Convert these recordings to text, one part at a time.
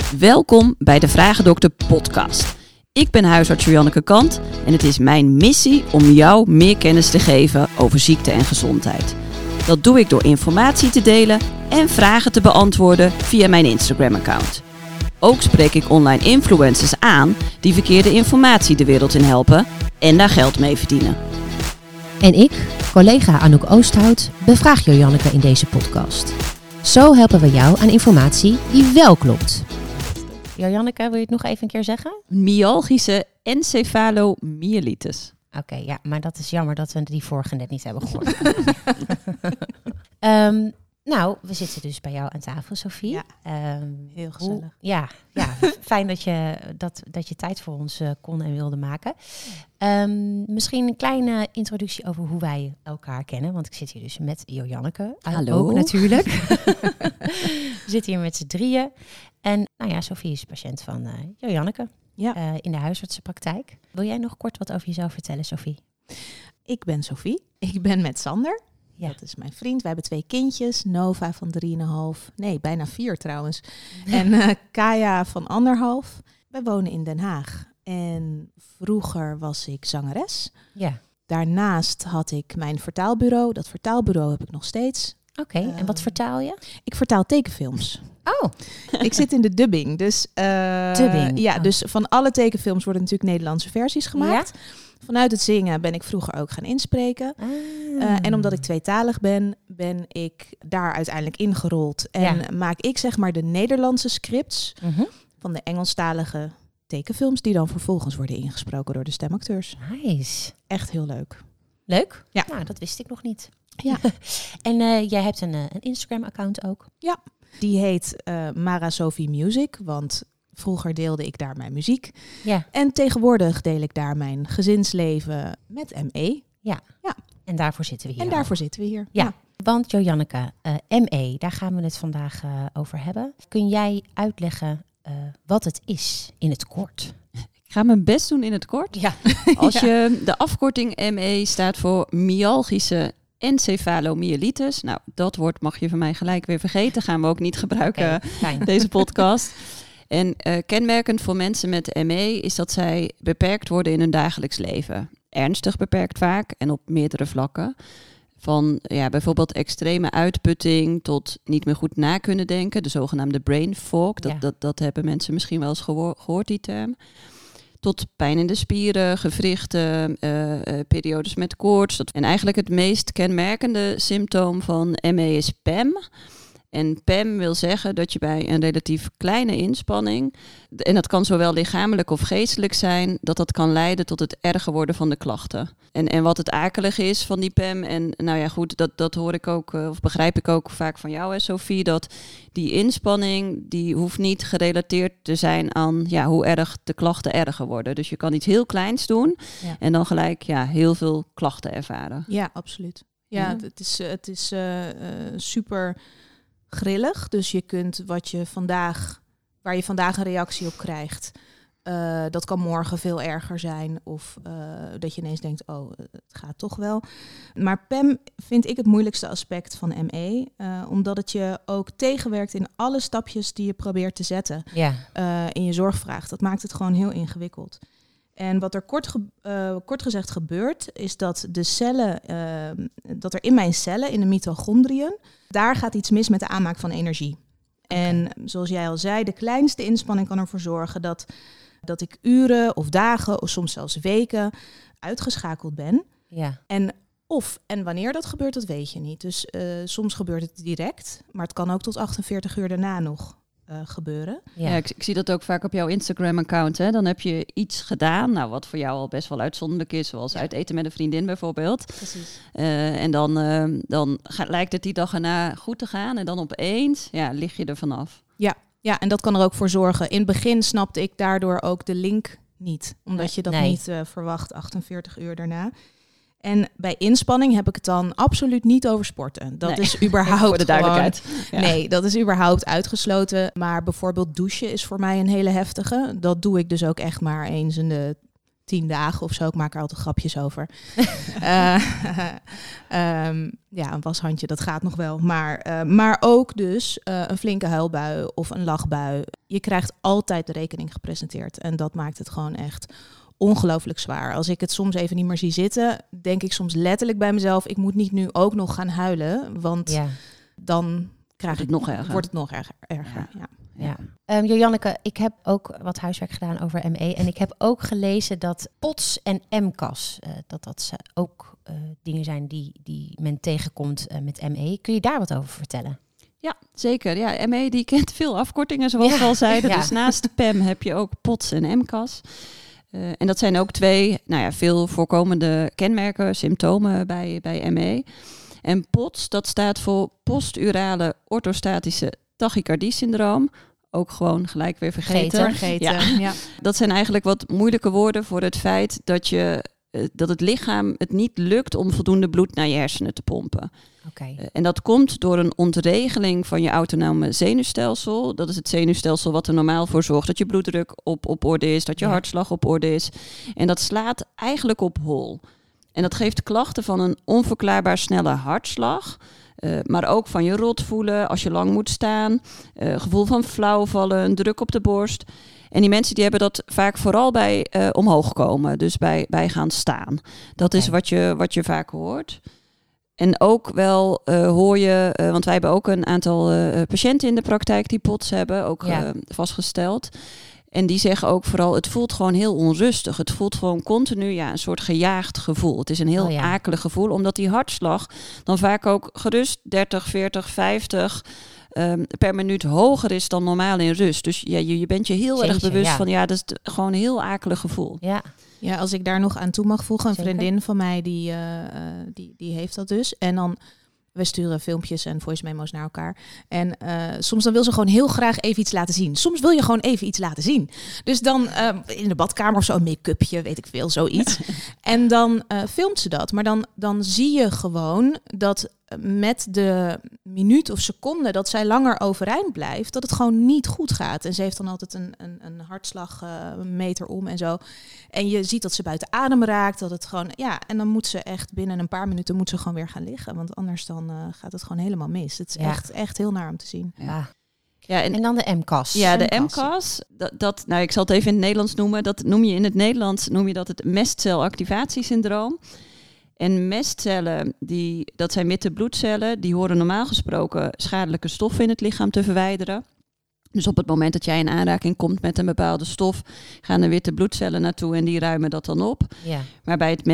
Welkom bij de Vragendokter podcast. Ik ben huisarts Janneke Kant en het is mijn missie om jou meer kennis te geven over ziekte en gezondheid. Dat doe ik door informatie te delen en vragen te beantwoorden via mijn Instagram-account. Ook spreek ik online influencers aan die verkeerde informatie de wereld in helpen en daar geld mee verdienen. En ik, collega Anouk Oosthout, bevraag Janneke in deze podcast. Zo helpen we jou aan informatie die wel klopt. Janneke, wil je het nog even een keer zeggen? Myalgische encefalomyelitis. Oké, ja, maar dat is jammer dat we die vorige net niet hebben gehoord. Nou, we zitten dus bij jou aan tafel, Sophie. Ja, heel gezellig. Fijn dat je tijd voor ons kon en wilde maken. Misschien een kleine introductie over hoe wij elkaar kennen. Want ik zit hier dus met Janneke. Hallo. Ook natuurlijk. We zitten hier met z'n drieën. En nou ja, Sophie is patiënt van Janneke in de huisartsenpraktijk. Wil jij nog kort wat over jezelf vertellen, Sophie? Ik ben Sophie. Ik ben met Sander. Ja. Dat is mijn vriend. We hebben 2 kindjes. Nova van 3,5. Nee, bijna 4 trouwens. En Kaya van 1,5. Wij wonen in Den Haag. En vroeger was ik zangeres. Ja. Daarnaast had ik mijn vertaalbureau. Dat vertaalbureau heb ik nog steeds. Oké, en wat vertaal je? Ik vertaal tekenfilms. Oh. Ik zit in de dubbing. Dus, Dubbing? Ja, Oh. dus van alle tekenfilms worden natuurlijk Nederlandse versies gemaakt. Ja? Vanuit het zingen ben ik vroeger ook gaan inspreken. En omdat ik tweetalig ben ik daar uiteindelijk ingerold. En maak ik zeg maar de Nederlandse scripts van de Engelstalige tekenfilms die dan vervolgens worden ingesproken door de stemacteurs. Nice. Echt heel leuk. Leuk? Ja. Nou, dat wist ik nog niet. Ja. En jij hebt een Instagram-account ook? Ja, die heet Mara Sophie Music, want vroeger deelde ik daar mijn muziek. Ja. En tegenwoordig deel ik daar mijn gezinsleven met ME. En daarvoor zitten we hier. En daarvoor zitten we hier. Ja. Want Janneke, ME, daar gaan we het vandaag over hebben. Kun jij uitleggen wat het is in het kort? Ik ga mijn best doen in het kort. Ja. Als je de afkorting ME staat voor myalgische encefalomyelitis. Nou, dat woord mag je van mij gelijk weer vergeten. Gaan we ook niet gebruiken deze podcast. En kenmerkend voor mensen met ME is dat zij beperkt worden in hun dagelijks leven. Ernstig beperkt vaak en op meerdere vlakken. Van bijvoorbeeld extreme uitputting tot niet meer goed na kunnen denken. De zogenaamde brain fog. Dat hebben mensen misschien wel eens gehoord, die term. Tot pijn in de spieren, gewrichten, periodes met koorts. En eigenlijk het meest kenmerkende symptoom van ME is PEM. En PEM wil zeggen dat je bij een relatief kleine inspanning, en dat kan zowel lichamelijk of geestelijk zijn, dat kan leiden tot het erger worden van de klachten. En wat het akelige is van die PEM, en nou ja goed, dat hoor ik ook, of begrijp ik ook vaak van jou, hè, Sophie, dat die inspanning, die hoeft niet gerelateerd te zijn aan hoe erg de klachten erger worden. Dus je kan iets heel kleins doen en dan gelijk heel veel klachten ervaren. Ja, absoluut. Ja, het is super grillig. Dus je kunt waar je vandaag een reactie op krijgt, dat kan morgen veel erger zijn. Of dat je ineens denkt, het gaat toch wel. Maar PEM vind ik het moeilijkste aspect van ME. Omdat het je ook tegenwerkt in alle stapjes die je probeert te zetten in je zorgvraag. Dat maakt het gewoon heel ingewikkeld. En wat er kort gezegd gebeurt, is dat de cellen, dat er in mijn cellen, in de mitochondriën, daar gaat iets mis met de aanmaak van energie. Okay. En zoals jij al zei, de kleinste inspanning kan ervoor zorgen dat ik uren of dagen of soms zelfs weken uitgeschakeld ben. Ja. En wanneer dat gebeurt, dat weet je niet. Dus soms gebeurt het direct, maar het kan ook tot 48 uur daarna nog gebeuren. Ja, ik zie dat ook vaak op jouw Instagram-account. Hè? Dan heb je iets gedaan, wat voor jou al best wel uitzonderlijk is, zoals uit eten met een vriendin bijvoorbeeld. Precies. En dan lijkt het die dag erna goed te gaan en dan opeens lig je er vanaf. Ja, en dat kan er ook voor zorgen. In het begin snapte ik daardoor ook de link niet, omdat je dat niet verwacht 48 uur daarna. En bij inspanning heb ik het dan absoluut niet over sporten. Dat is überhaupt voor de duidelijkheid. Nee, dat is überhaupt uitgesloten. Maar bijvoorbeeld douchen is voor mij een hele heftige. Dat doe ik dus ook echt maar eens in de 10 dagen of zo. Ik maak er altijd grapjes over. Een washandje, dat gaat nog wel. Maar ook dus een flinke huilbui of een lachbui. Je krijgt altijd de rekening gepresenteerd. En dat maakt het gewoon echt ongelooflijk zwaar. Als ik het soms even niet meer zie zitten, denk ik soms letterlijk bij mezelf, ik moet niet nu ook nog gaan huilen. Want dan wordt het nog erger. Ja. Jojanneke, ik heb ook wat huiswerk gedaan over ME. En ik heb ook gelezen dat POTS en MCAS, dat ook dingen zijn die men tegenkomt met ME. Kun je daar wat over vertellen? Ja, zeker. Ja, ME die kent veel afkortingen, zoals we al zeiden. Dus naast PEM heb je ook POTS en MCAS. En dat zijn ook 2 veel voorkomende kenmerken, symptomen bij ME. En POTS, dat staat voor posturale orthostatische tachycardie-syndroom. Ook gewoon gelijk weer vergeten. Ja. Dat zijn eigenlijk wat moeilijke woorden voor het feit dat het lichaam het niet lukt om voldoende bloed naar je hersenen te pompen. Okay. En dat komt door een ontregeling van je autonome zenuwstelsel. Dat is het zenuwstelsel wat er normaal voor zorgt dat je bloeddruk op orde is, dat je hartslag op orde is. En dat slaat eigenlijk op hol. En dat geeft klachten van een onverklaarbaar snelle hartslag. Maar ook van je rot voelen als je lang moet staan. Gevoel van flauwvallen, een druk op de borst. En die mensen die hebben dat vaak vooral bij omhoog komen. Dus bij gaan staan. Dat is wat je vaak hoort. En ook wel hoor je, want wij hebben ook een aantal patiënten in de praktijk die POTS hebben, ook vastgesteld. En die zeggen ook vooral, het voelt gewoon heel onrustig. Het voelt gewoon continu een soort gejaagd gevoel. Het is een heel akelig gevoel, omdat die hartslag dan vaak ook gerust 30, 40, 50 per minuut hoger is dan normaal in rust. Dus je bent je heel erg bewust van, dat is gewoon een heel akelig gevoel. Ja, als ik daar nog aan toe mag voegen, een vriendin van mij die heeft dat dus. En dan, we sturen filmpjes en voice memo's naar elkaar. En soms dan wil ze gewoon heel graag even iets laten zien. Soms wil je gewoon even iets laten zien. Dus dan in de badkamer of zo, een make-upje, weet ik veel, zoiets. En dan filmt ze dat. Maar dan zie je gewoon dat met de minuut of seconde dat zij langer overeind blijft, dat het gewoon niet goed gaat. En ze heeft dan altijd een hartslagmeter om en zo. En je ziet dat ze buiten adem raakt, dat het gewoon, en dan moet ze echt binnen een paar minuten gewoon weer gaan liggen. Want anders dan gaat het gewoon helemaal mis. Het is echt heel naar om te zien. Ja, en dan de MCAS. Ja, de MCAS, ik zal het even in het Nederlands noemen. Dat noem je in het Nederlands het mestcelactivatiesyndroom. En mestcellen, dat zijn witte bloedcellen, die horen normaal gesproken schadelijke stoffen in het lichaam te verwijderen. Dus op het moment dat jij in aanraking komt met een bepaalde stof, gaan de witte bloedcellen naartoe en die ruimen dat dan op. Ja. Maar bij het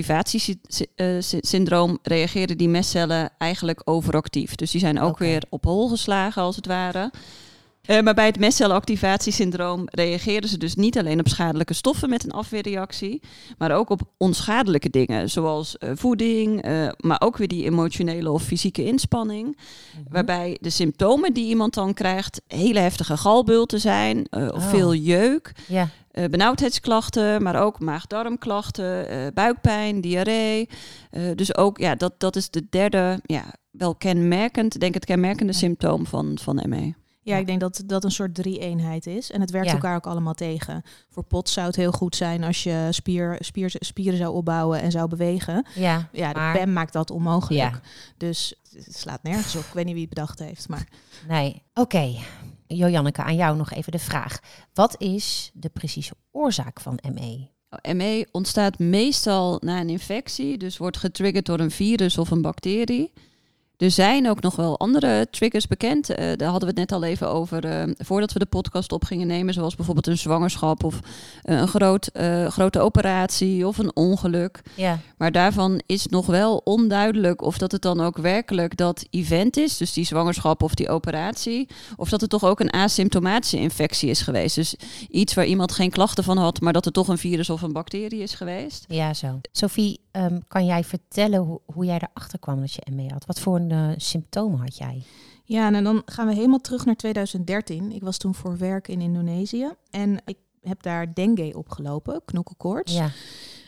mestcelactivatiesyndroom reageren die mestcellen eigenlijk overactief. Dus die zijn ook weer op hol geslagen als het ware. Maar bij het mestcelactivatiesyndroom reageren ze dus niet alleen op schadelijke stoffen met een afweerreactie, maar ook op onschadelijke dingen, zoals voeding, maar ook weer die emotionele of fysieke inspanning. Mm-hmm. Waarbij de symptomen die iemand dan krijgt hele heftige galbulten zijn, of veel jeuk, benauwdheidsklachten, maar ook maag-darmklachten, buikpijn, diarree. Dus ook, dat is de derde, wel het kenmerkende symptoom van ME. Ja, ik denk dat dat een soort 3-eenheid is. En het werkt elkaar ook allemaal tegen. Voor POTS zou het heel goed zijn als je spieren zou opbouwen en zou bewegen. De PEM maakt dat onmogelijk. Ja. Dus het slaat nergens op. Ik weet niet wie het bedacht heeft. Maar... Nee, oké. Jojanneke, aan jou nog even de vraag. Wat is de precieze oorzaak van ME? ME ontstaat meestal na een infectie. Dus wordt getriggerd door een virus of een bacterie. Er zijn ook nog wel andere triggers bekend. Daar hadden we het net al even over voordat we de podcast op gingen nemen. Zoals bijvoorbeeld een zwangerschap of een grote operatie of een ongeluk. Ja. Maar daarvan is nog wel onduidelijk of dat het dan ook werkelijk dat event is. Dus die zwangerschap of die operatie. Of dat het toch ook een asymptomatische infectie is geweest. Dus iets waar iemand geen klachten van had, maar dat het toch een virus of een bacterie is geweest. Ja, zo. Sophie, kan jij vertellen hoe jij erachter kwam dat je ME had? Wat voor symptomen had jij? Ja, en dan gaan we helemaal terug naar 2013. Ik was toen voor werk in Indonesië en ik heb daar dengue opgelopen, knokkelkoorts. Ja.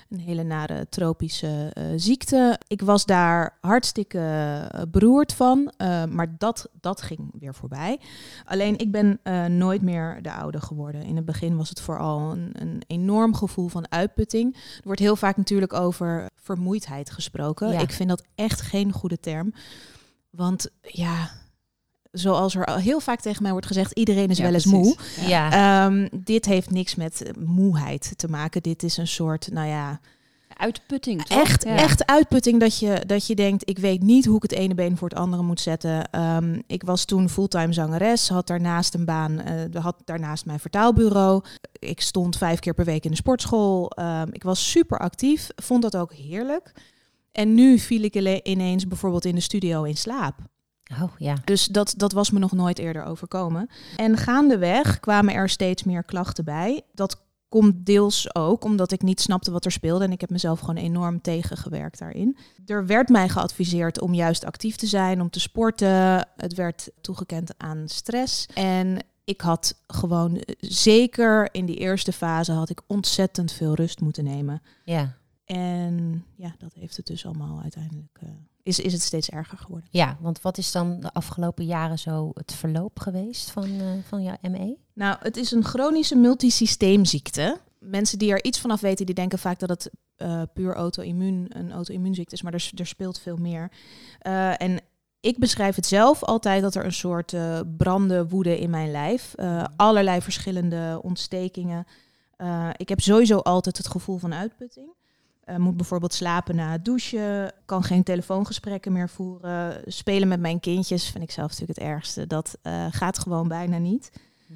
Een hele nare tropische ziekte. Ik was daar hartstikke beroerd van. Maar dat ging weer voorbij. Alleen ik ben nooit meer de oude geworden. In het begin was het vooral een enorm gevoel van uitputting. Er wordt heel vaak natuurlijk over vermoeidheid gesproken. Ja. Ik vind dat echt geen goede term. Want ja, zoals er al heel vaak tegen mij wordt gezegd, iedereen is wel eens moe. Ja. Dit heeft niks met moeheid te maken. Dit is een soort, uitputting, toch? Echt uitputting dat je denkt, ik weet niet hoe ik het ene been voor het andere moet zetten. Ik was toen fulltime zangeres, had daarnaast een baan, had daarnaast mijn vertaalbureau. Ik stond 5 keer per week in de sportschool. Ik was super actief, vond dat ook heerlijk. En nu viel ik ineens bijvoorbeeld in de studio in slaap. Oh, ja. Dus dat was me nog nooit eerder overkomen. En gaandeweg kwamen er steeds meer klachten bij. Dat komt deels ook omdat ik niet snapte wat er speelde. En ik heb mezelf gewoon enorm tegengewerkt daarin. Er werd mij geadviseerd om juist actief te zijn, om te sporten. Het werd toegekend aan stress. En ik had gewoon, zeker in die eerste fase, had ik ontzettend veel rust moeten nemen. Ja. En ja, dat heeft het dus allemaal uiteindelijk... Is het steeds erger geworden. Ja, want wat is dan de afgelopen jaren zo het verloop geweest van jouw ME? Nou, het is een chronische multisysteemziekte. Mensen die er iets vanaf weten, die denken vaak dat het puur een auto-immuunziekte is. Maar er speelt veel meer. En ik beschrijf het zelf altijd dat er een soort branden woeden in mijn lijf. Allerlei verschillende ontstekingen. Ik heb sowieso altijd het gevoel van uitputting. Moet bijvoorbeeld slapen na het douchen, kan geen telefoongesprekken meer voeren. Spelen met mijn kindjes vind ik zelf natuurlijk het ergste. Dat gaat gewoon bijna niet.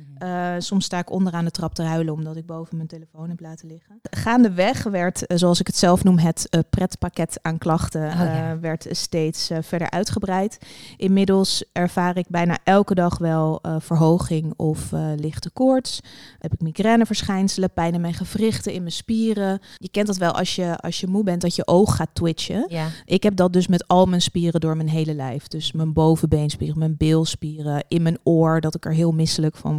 Soms sta ik onderaan de trap te huilen omdat ik boven mijn telefoon heb laten liggen. Gaandeweg werd, zoals ik het zelf noem, het pretpakket aan klachten werd steeds verder uitgebreid. Inmiddels ervaar ik bijna elke dag wel verhoging of lichte koorts. Heb ik migraineverschijnselen, pijn in mijn gewrichten, in mijn spieren. Je kent dat wel als je moe bent, dat je oog gaat twitchen. Ja. Ik heb dat dus met al mijn spieren door mijn hele lijf. Dus mijn bovenbeenspieren, mijn bilspieren, in mijn oor, dat ik er heel misselijk van word.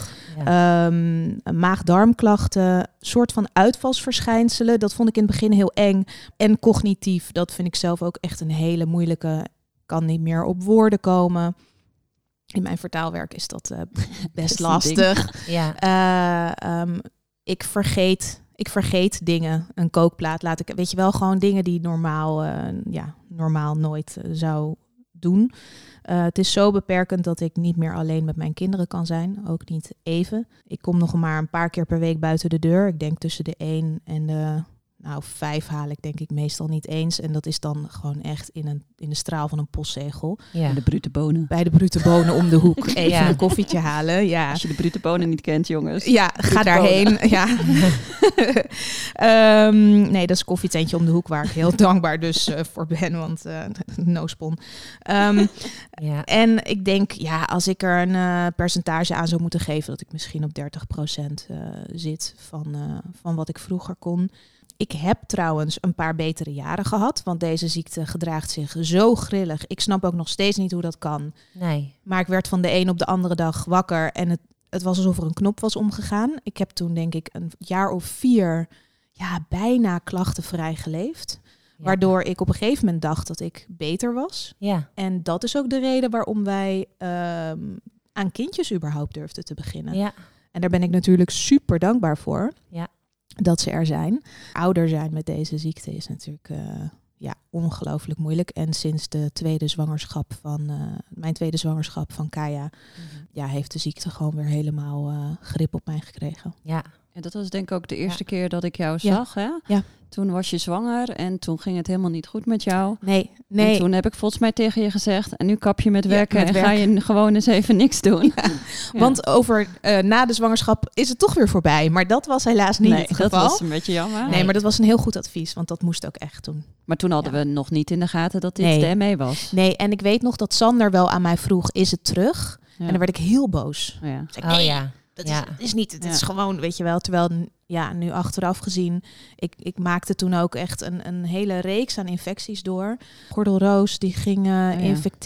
Ja. Maag-darmklachten, soort van uitvalsverschijnselen. Dat vond ik in het begin heel eng. En cognitief, dat vind ik zelf ook echt een hele moeilijke. Kan niet meer op woorden komen. In mijn vertaalwerk is dat best lastig. Ja. Ik vergeet dingen. Een kookplaat laat ik, weet je wel, gewoon dingen die normaal nooit zou doen. Het is zo beperkend dat ik niet meer alleen met mijn kinderen kan zijn. Ook niet even. Ik kom nog maar een paar keer per week buiten de deur. Ik denk tussen de 1 en de 5 haal ik denk ik meestal niet eens. En dat is dan gewoon echt in de straal van een postzegel. Ja. Bij de brute bonen. Bij de brute bonen om de hoek. Even een koffietje halen. Ja. Als je de brute bonen niet kent, jongens. Ja, ga daarheen. Ja. Nee, dat is een koffietentje om de hoek waar ik heel dankbaar dus voor ben. Want no spon. Ja. En ik denk, als ik er een percentage aan zou moeten geven, dat ik misschien op 30% zit van wat ik vroeger kon. Ik heb trouwens een paar betere jaren gehad, want deze ziekte gedraagt zich zo grillig. Ik snap ook nog steeds niet hoe dat kan. Nee. Maar ik werd van de een op de andere dag wakker en het was alsof er een knop was omgegaan. Ik heb toen denk ik een jaar of 4 bijna klachtenvrij geleefd. Ja. Waardoor ik op een gegeven moment dacht dat ik beter was. Ja. En dat is ook de reden waarom wij aan kindjes überhaupt durfden te beginnen. Ja. En daar ben ik natuurlijk super dankbaar voor. Ja. Dat ze er zijn. Ouder zijn met deze ziekte is natuurlijk ongelooflijk moeilijk. En sinds mijn tweede zwangerschap van Kaya, heeft de ziekte gewoon weer helemaal grip op mij gekregen. Ja. En dat was denk ik ook de eerste keer dat ik jou zag, hè? Ja. Toen was je zwanger en toen ging het helemaal niet goed met jou. Nee. En toen heb ik volgens mij tegen je gezegd, en nu kap je met werken ga je gewoon eens even niks doen. Ja. Ja. Want na de zwangerschap is het toch weer voorbij. Maar dat was helaas niet het geval. Dat was een beetje jammer. Nee, maar dat was een heel goed advies, want dat moest ook echt doen. Maar toen hadden we nog niet in de gaten dat dit de ME was. Nee, en ik weet nog dat Sander wel aan mij vroeg, is het terug? Ja. En dan werd ik heel boos. Ja. Dat is niet. Het is gewoon, weet je wel. Terwijl, nu achteraf gezien, ik maakte toen ook echt een hele reeks aan infecties door. Gordelroos, die ging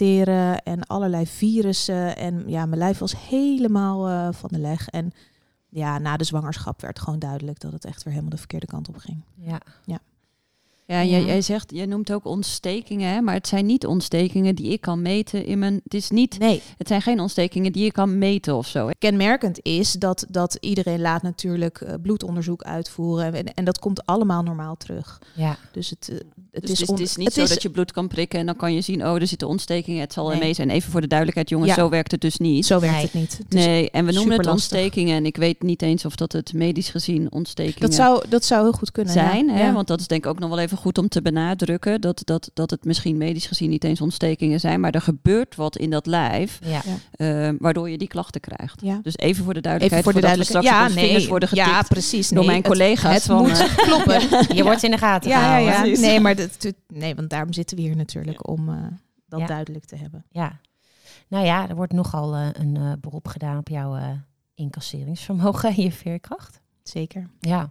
infecteren en allerlei virussen. En mijn lijf was helemaal van de leg. En na de zwangerschap werd gewoon duidelijk dat het echt weer helemaal de verkeerde kant op ging. Ja. Ja, jij zegt, jij noemt ook ontstekingen, hè? Maar het zijn niet ontstekingen die ik kan meten in mijn... Het zijn geen ontstekingen die je kan meten of zo. Hè? Kenmerkend is dat iedereen laat natuurlijk bloedonderzoek uitvoeren. En dat komt allemaal normaal terug. Ja. Dus het is niet zo dat je bloed kan prikken en dan kan je zien, er zitten ontstekingen, het zal ermee zijn. Even voor de duidelijkheid, jongens, zo werkt het dus niet. Zo werkt het niet. Nee, en we noemen het ontstekingen en ik weet niet eens of dat het medisch gezien ontstekingen dat zou heel goed kunnen zijn. Hè? Want dat is denk ik ook nog wel even goed om te benadrukken dat het misschien medisch gezien niet eens ontstekingen zijn, maar er gebeurt wat in dat lijf waardoor je die klachten krijgt. Ja. Dus even voor de duidelijkheid, voordat we straks op onze vingers worden getikt precies, door mijn collega's. Het moet kloppen. Je wordt in de gaten gehouden. Ja. Nee, want daarom zitten we hier natuurlijk om dat duidelijk te hebben. Ja. Nou ja, er wordt nogal een beroep gedaan op jouw incasseringsvermogen en je veerkracht. Zeker. Ja.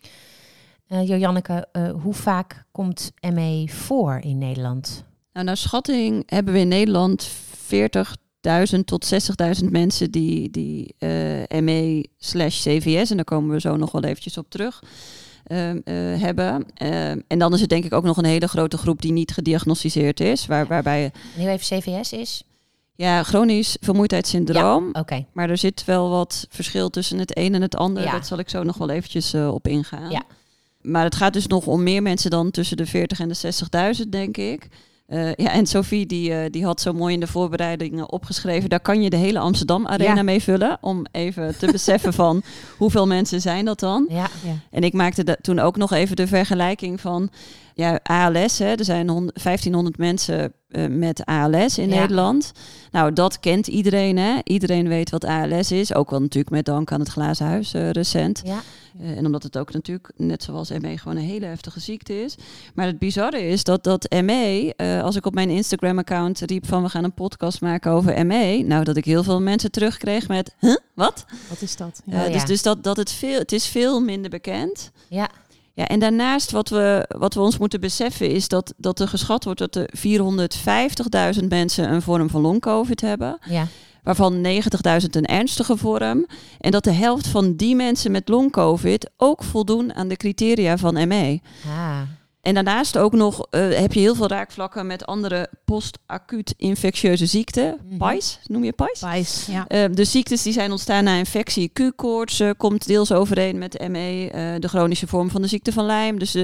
Janneke, hoe vaak komt ME voor in Nederland? Nou, naar schatting hebben we in Nederland 40.000 tot 60.000 mensen die ME/CVS, en daar komen we zo nog wel eventjes op terug, hebben. En dan is het denk ik ook nog een hele grote groep die niet gediagnosticeerd is. Waarbij nu even CVS is? Ja, chronisch vermoeidheidssyndroom. Ja, okay. Maar er zit wel wat verschil tussen het een en het ander. Ja. Dat zal ik zo nog wel eventjes op ingaan. Ja. Maar het gaat dus nog om meer mensen dan tussen de 40 en de 60.000, denk ik. En Sophie die had zo mooi in de voorbereidingen opgeschreven, daar kan je de hele Amsterdam Arena mee vullen, om even te beseffen van hoeveel mensen zijn dat dan. Ja. En ik maakte toen ook nog even de vergelijking van ALS. Hè. Er zijn 1500 mensen met ALS in Nederland. Nou, dat kent iedereen. Hè. Iedereen weet wat ALS is. Ook wel natuurlijk met dank aan het Glazen Huis recent. Ja. En omdat het ook natuurlijk, net zoals ME, gewoon een hele heftige ziekte is. Maar het bizarre is dat ME, als ik op mijn Instagram-account riep van we gaan een podcast maken over ME, nou dat ik heel veel mensen terugkreeg met, wat? Wat is dat? Dus dat het is veel minder bekend. Ja. Ja, en daarnaast wat we ons moeten beseffen is dat er geschat wordt dat er 450.000 mensen een vorm van long-covid hebben. Ja. Waarvan 90.000 een ernstige vorm. En dat de helft van die mensen met long-covid ook voldoen aan de criteria van ME. Ah. En daarnaast ook nog heb je heel veel raakvlakken met andere post-acuut infectieuze ziekten. PAIS, noem je PAIS? PAIS, ja. De ziektes die zijn ontstaan na infectie. Q-koorts komt deels overeen met ME, de chronische vorm van de ziekte van Lyme. Dus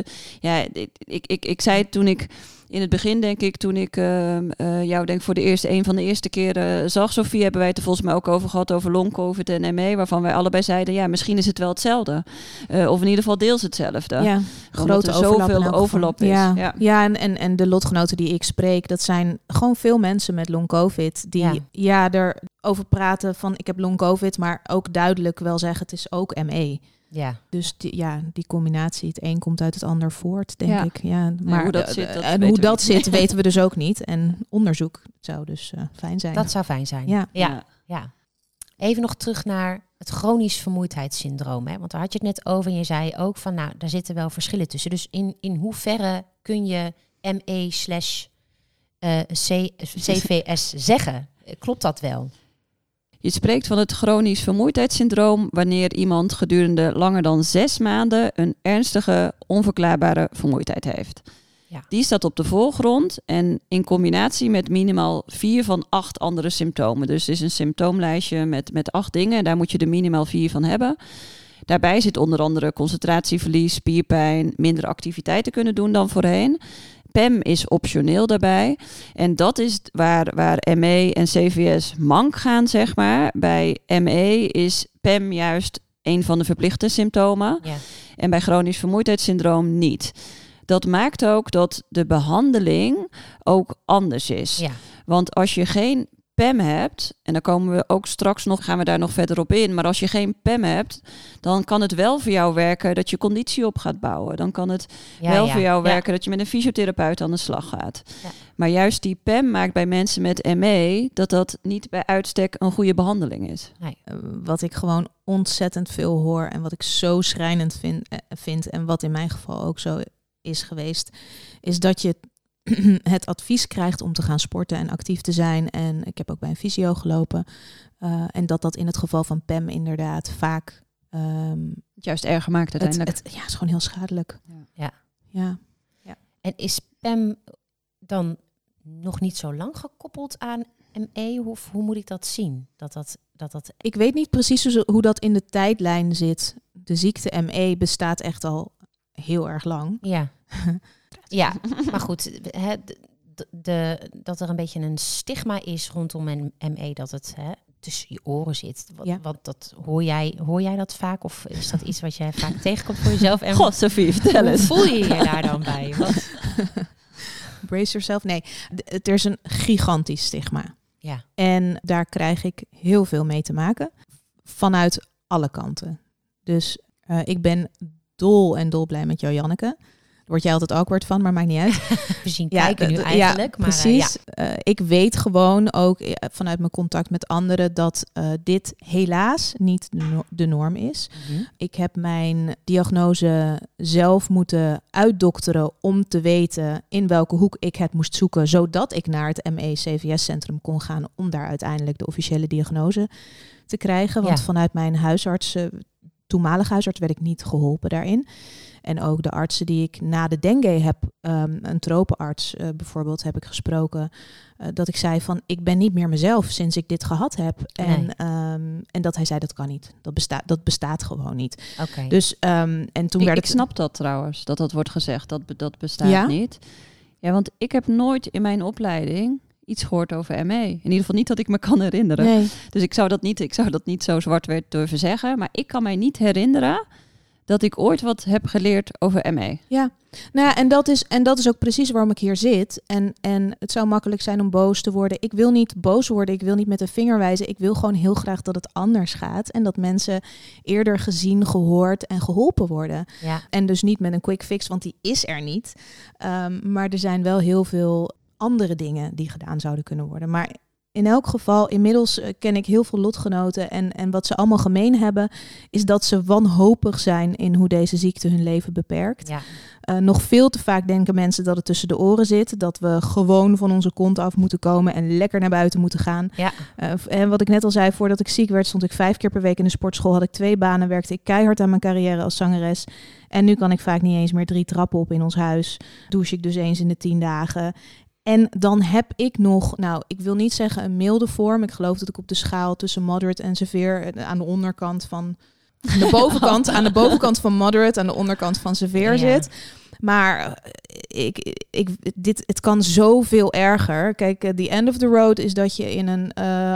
ik zei toen ik in het begin, denk ik, toen ik jou voor een van de eerste keren zag, Sophie, hebben wij het er volgens mij ook over gehad, over long-covid en ME, waarvan wij allebei zeiden, misschien is het wel hetzelfde. Of in ieder geval deels hetzelfde. Ja, grote zoveel overlap is. Ja, en de lotgenoten die ik spreek, dat zijn gewoon veel mensen met long-covid die erover praten van ik heb long-covid, maar ook duidelijk wel zeggen het is ook ME. Ja. Dus die combinatie, het een komt uit het ander voort, denk ik. Ja, maar hoe dat zit, weten we dus ook niet. En onderzoek zou dus fijn zijn. Dat zou fijn zijn. Ja. Even nog terug naar het chronisch vermoeidheidssyndroom. Hè? Want daar had je het net over en je zei ook van, daar zitten wel verschillen tussen. Dus in hoeverre kun je ME/CVS zeggen? Klopt dat wel? Je spreekt van het chronisch vermoeidheidssyndroom wanneer iemand gedurende langer dan 6 maanden een ernstige, onverklaarbare vermoeidheid heeft. Ja. Die staat op de voorgrond en in combinatie met minimaal 4 van 8 andere symptomen. Dus het is een symptoomlijstje met 8 dingen. Daar moet je er minimaal 4 van hebben. Daarbij zit onder andere concentratieverlies, spierpijn, minder activiteiten kunnen doen dan voorheen. PEM is optioneel daarbij. En dat is waar ME en CVS mank gaan, zeg maar. Bij ME is PEM juist een van de verplichte symptomen. Ja. En bij chronisch vermoeidheidssyndroom niet. Dat maakt ook dat de behandeling ook anders is. Ja. Want als je geen PEM hebt, en dan komen we ook straks gaan we daar nog verder op in. Maar als je geen PEM hebt, dan kan het wel voor jou werken dat je conditie op gaat bouwen. Dan kan het voor jou werken dat je met een fysiotherapeut aan de slag gaat. Ja. Maar juist die PEM maakt bij mensen met ME dat niet bij uitstek een goede behandeling is. Nee. Wat ik gewoon ontzettend veel hoor en wat ik zo schrijnend vind en wat in mijn geval ook zo is geweest, is dat je het advies krijgt om te gaan sporten en actief te zijn. En ik heb ook bij een fysio gelopen. En dat in het geval van PEM inderdaad vaak Het juist erger maakt uiteindelijk. Het is gewoon heel schadelijk. Ja. En is PEM dan nog niet zo lang gekoppeld aan ME? Hoe moet ik dat zien? Dat... Ik weet niet precies hoe dat in de tijdlijn zit. De ziekte ME bestaat echt al heel erg lang. Ja, maar goed, dat er een beetje een stigma is rondom een ME, dat het tussen je oren zit. Want dat hoor jij dat vaak? Of is dat iets wat jij vaak tegenkomt voor jezelf? En God, Sophie, vertel eens. Voel je je daar dan bij? Brace yourself. Nee, er is een gigantisch stigma. Ja. En daar krijg ik heel veel mee te maken. Vanuit alle kanten. Dus ik ben dol blij met jou, Janneke. Daar word jij altijd awkward van, maar maakt niet uit. We zien kijken nu eigenlijk. Maar, precies. Ik weet gewoon ook vanuit mijn contact met anderen dat dit helaas niet de norm is. Mm-hmm. Ik heb mijn diagnose zelf moeten uitdokteren om te weten in welke hoek ik het moest zoeken, zodat ik naar het ME-CVS-centrum kon gaan om daar uiteindelijk de officiële diagnose te krijgen. Want vanuit mijn huisarts, toenmalige huisarts, werd ik niet geholpen daarin. En ook de artsen die ik na de dengue heb, een tropenarts bijvoorbeeld, heb ik gesproken. Dat ik zei van, ik ben niet meer mezelf sinds ik dit gehad heb. Nee. En dat hij zei, dat kan niet. Dat bestaat gewoon niet. Okay. Dus, en toen ik snap dat trouwens, dat wordt gezegd. Dat bestaat niet. Ja, want ik heb nooit in mijn opleiding iets gehoord over ME. In ieder geval niet dat ik me kan herinneren. Nee. Dus ik zou dat niet zo zwart-wit durven zeggen. Maar ik kan mij niet herinneren dat ik ooit wat heb geleerd over ME. Ja, nou ja, en dat is ook precies waarom ik hier zit. En het zou makkelijk zijn om boos te worden. Ik wil niet boos worden, ik wil niet met de vinger wijzen. Ik wil gewoon heel graag dat het anders gaat. En dat mensen eerder gezien, gehoord en geholpen worden. Ja. En dus niet met een quick fix, want die is er niet. Maar er zijn wel heel veel andere dingen die gedaan zouden kunnen worden. Maar in elk geval, inmiddels ken ik heel veel lotgenoten. En wat ze allemaal gemeen hebben, is dat ze wanhopig zijn in hoe deze ziekte hun leven beperkt. Ja. Nog veel te vaak denken mensen dat het tussen de oren zit. Dat we gewoon van onze kont af moeten komen en lekker naar buiten moeten gaan. Ja. En wat ik net al zei, voordat ik ziek werd, stond ik 5 keer per week in de sportschool. Had ik 2 banen, werkte ik keihard aan mijn carrière als zangeres. En nu kan ik vaak niet eens meer 3 trappen op in ons huis. Douche ik dus eens in de 10 dagen. En dan heb ik nog, ik wil niet zeggen een milde vorm. Ik geloof dat ik op de schaal tussen moderate en severe aan de onderkant van aan de bovenkant van moderate, aan de onderkant van severe zit. Maar het kan zoveel erger. Kijk, the end of the road is dat je in een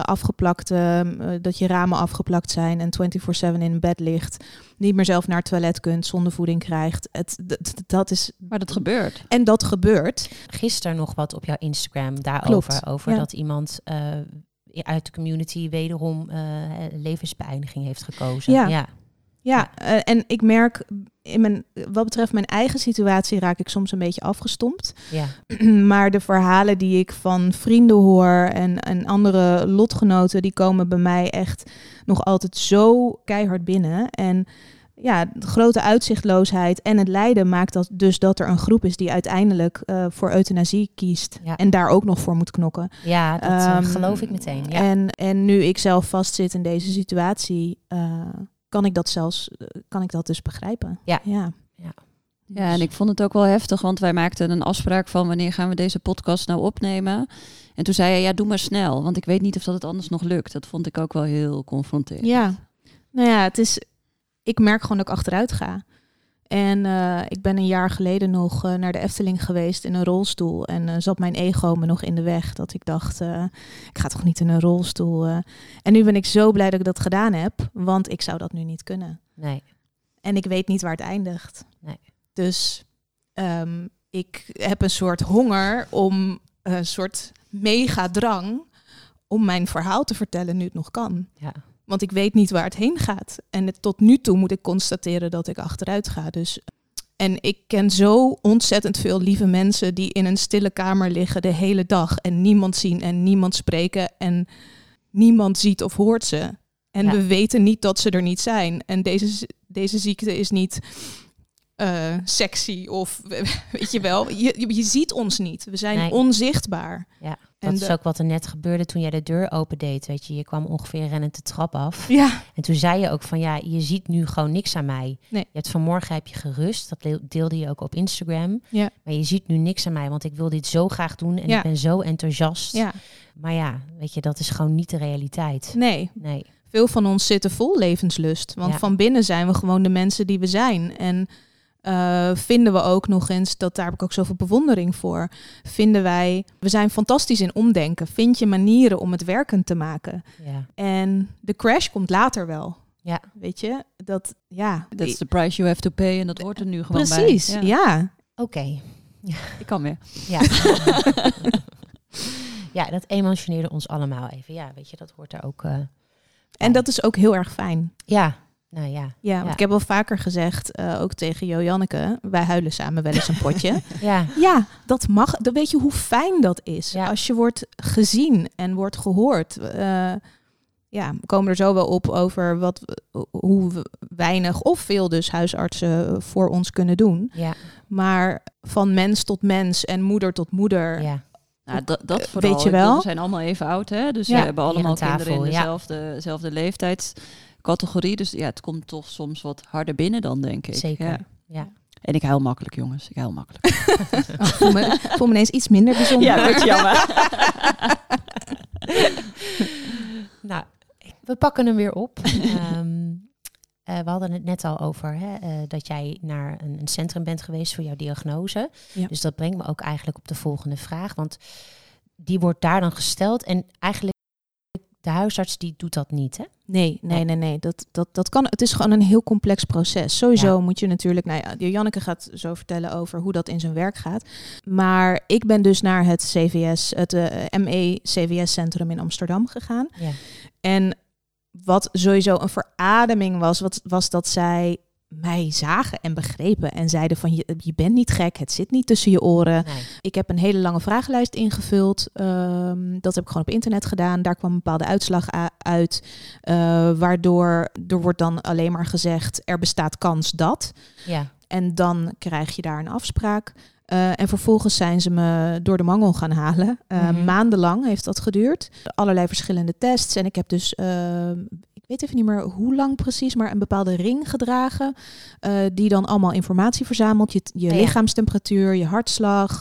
dat je ramen afgeplakt zijn en 24/7 in bed ligt. Niet meer zelf naar het toilet kunt, zondevoeding krijgt. Dat is. Maar dat gebeurt. En dat gebeurt. Gisteren nog wat op jouw Instagram daarover. Klopt, over dat iemand uit de community wederom levensbeëindiging heeft gekozen. Ja, en ik merk, wat betreft mijn eigen situatie raak ik soms een beetje afgestompt. Ja. Maar de verhalen die ik van vrienden hoor en andere lotgenoten, die komen bij mij echt nog altijd zo keihard binnen. En ja, de grote uitzichtloosheid en het lijden maakt dat er een groep is die uiteindelijk voor euthanasie kiest. Ja. En daar ook nog voor moet knokken. Ja, dat geloof ik meteen. Ja. En nu ik zelf vastzit in deze situatie, kan ik dat dus begrijpen. Ja. Ja, en ik vond het ook wel heftig, want wij maakten een afspraak van wanneer gaan we deze podcast nou opnemen. En toen zei hij, ja, doe maar snel, want ik weet niet of dat het anders nog lukt. Dat vond ik ook wel heel confronterend. Ja, nou ja, ik merk gewoon dat ik achteruit ga. En ik ben een jaar geleden nog naar de Efteling geweest in een rolstoel. En zat mijn ego me nog in de weg. Dat ik dacht, ik ga toch niet in een rolstoel. En nu ben ik zo blij dat ik dat gedaan heb. Want ik zou dat nu niet kunnen. Nee. En ik weet niet waar het eindigt. Nee. Dus ik heb een soort honger om een soort megadrang om mijn verhaal te vertellen nu het nog kan. Ja. Want ik weet niet waar het heen gaat. En tot nu toe moet ik constateren dat ik achteruit ga. Dus, en ik ken zo ontzettend veel lieve mensen die in een stille kamer liggen de hele dag. En niemand zien en niemand spreken. En niemand ziet of hoort ze. En we weten niet dat ze er niet zijn. En deze ziekte is niet sexy of weet je wel. Je ziet ons niet. We zijn onzichtbaar. Ja. Dat is ook wat er net gebeurde toen jij de deur opendeed. Weet je kwam ongeveer rennend de trap af. Ja. En toen zei je ook van je ziet nu gewoon niks aan mij. Nee. Je hebt vanmorgen heb je gerust. Dat deelde je ook op Instagram. Ja. Maar je ziet nu niks aan mij, want ik wil dit zo graag doen. En ik ben zo enthousiast. Ja. Maar weet je, dat is gewoon niet de realiteit. Nee. Veel van ons zitten vol levenslust. Want van binnen zijn we gewoon de mensen die we zijn. En vinden we ook nog eens, daar heb ik ook zoveel bewondering voor, we zijn fantastisch in omdenken. Vind je manieren om het werkend te maken. Ja. En de crash komt later wel. Ja. Weet je? That's the price you have to pay. En dat hoort er nu gewoon bij. Precies, ja. Oké. Ja. Ik kan weer. Ja. Ja, dat emotioneerde ons allemaal even. Ja, weet je, dat hoort er ook en dat is ook heel erg fijn. Ja. Nou ja. Ja, want ik heb al vaker gezegd, ook tegen Janneke, wij huilen samen wel eens een potje. Ja, dat mag. Dan weet je hoe fijn dat is. Ja. Als je wordt gezien en wordt gehoord. We komen er zo wel op over hoe weinig of veel dus huisartsen voor ons kunnen doen. Ja. Maar van mens tot mens en moeder tot moeder. Ja. Nou, dat vooral. Weet je wel? We zijn allemaal even oud, hè? Dus we hebben allemaal kinderen in dezelfde leeftijdscategorie. Dus het komt toch soms wat harder binnen dan, denk ik. Zeker, ja. En ik huil makkelijk, jongens. Ik huil makkelijk. Ik voel me ineens iets minder bijzonder. Ja, weet je jammer. Nou, we pakken hem weer op. We hadden het net al over dat jij naar een centrum bent geweest voor jouw diagnose. Ja. Dus dat brengt me ook eigenlijk op de volgende vraag. Want die wordt daar dan gesteld. En eigenlijk de huisarts die doet dat niet, hè? Nee. Dat kan. Het is gewoon een heel complex proces. Sowieso moet je natuurlijk... Janneke gaat zo vertellen over hoe dat in zijn werk gaat. Maar ik ben dus naar het CVS, het ME-CVS-centrum in Amsterdam gegaan. Ja. En wat sowieso een verademing was dat zij mij zagen en begrepen en zeiden van je bent niet gek, het zit niet tussen je oren. Nee. Ik heb een hele lange vragenlijst ingevuld. Dat heb ik gewoon op internet gedaan. Daar kwam een bepaalde uitslag uit. Waardoor er wordt dan alleen maar gezegd er bestaat kans dat. Ja. En dan krijg je daar een afspraak. En vervolgens zijn ze me door de mangel gaan halen. Maandenlang heeft dat geduurd. Allerlei verschillende tests. En ik heb dus, ik weet even niet meer hoe lang precies, maar een bepaalde ring gedragen. Die dan allemaal informatie verzamelt. Je lichaamstemperatuur, je hartslag.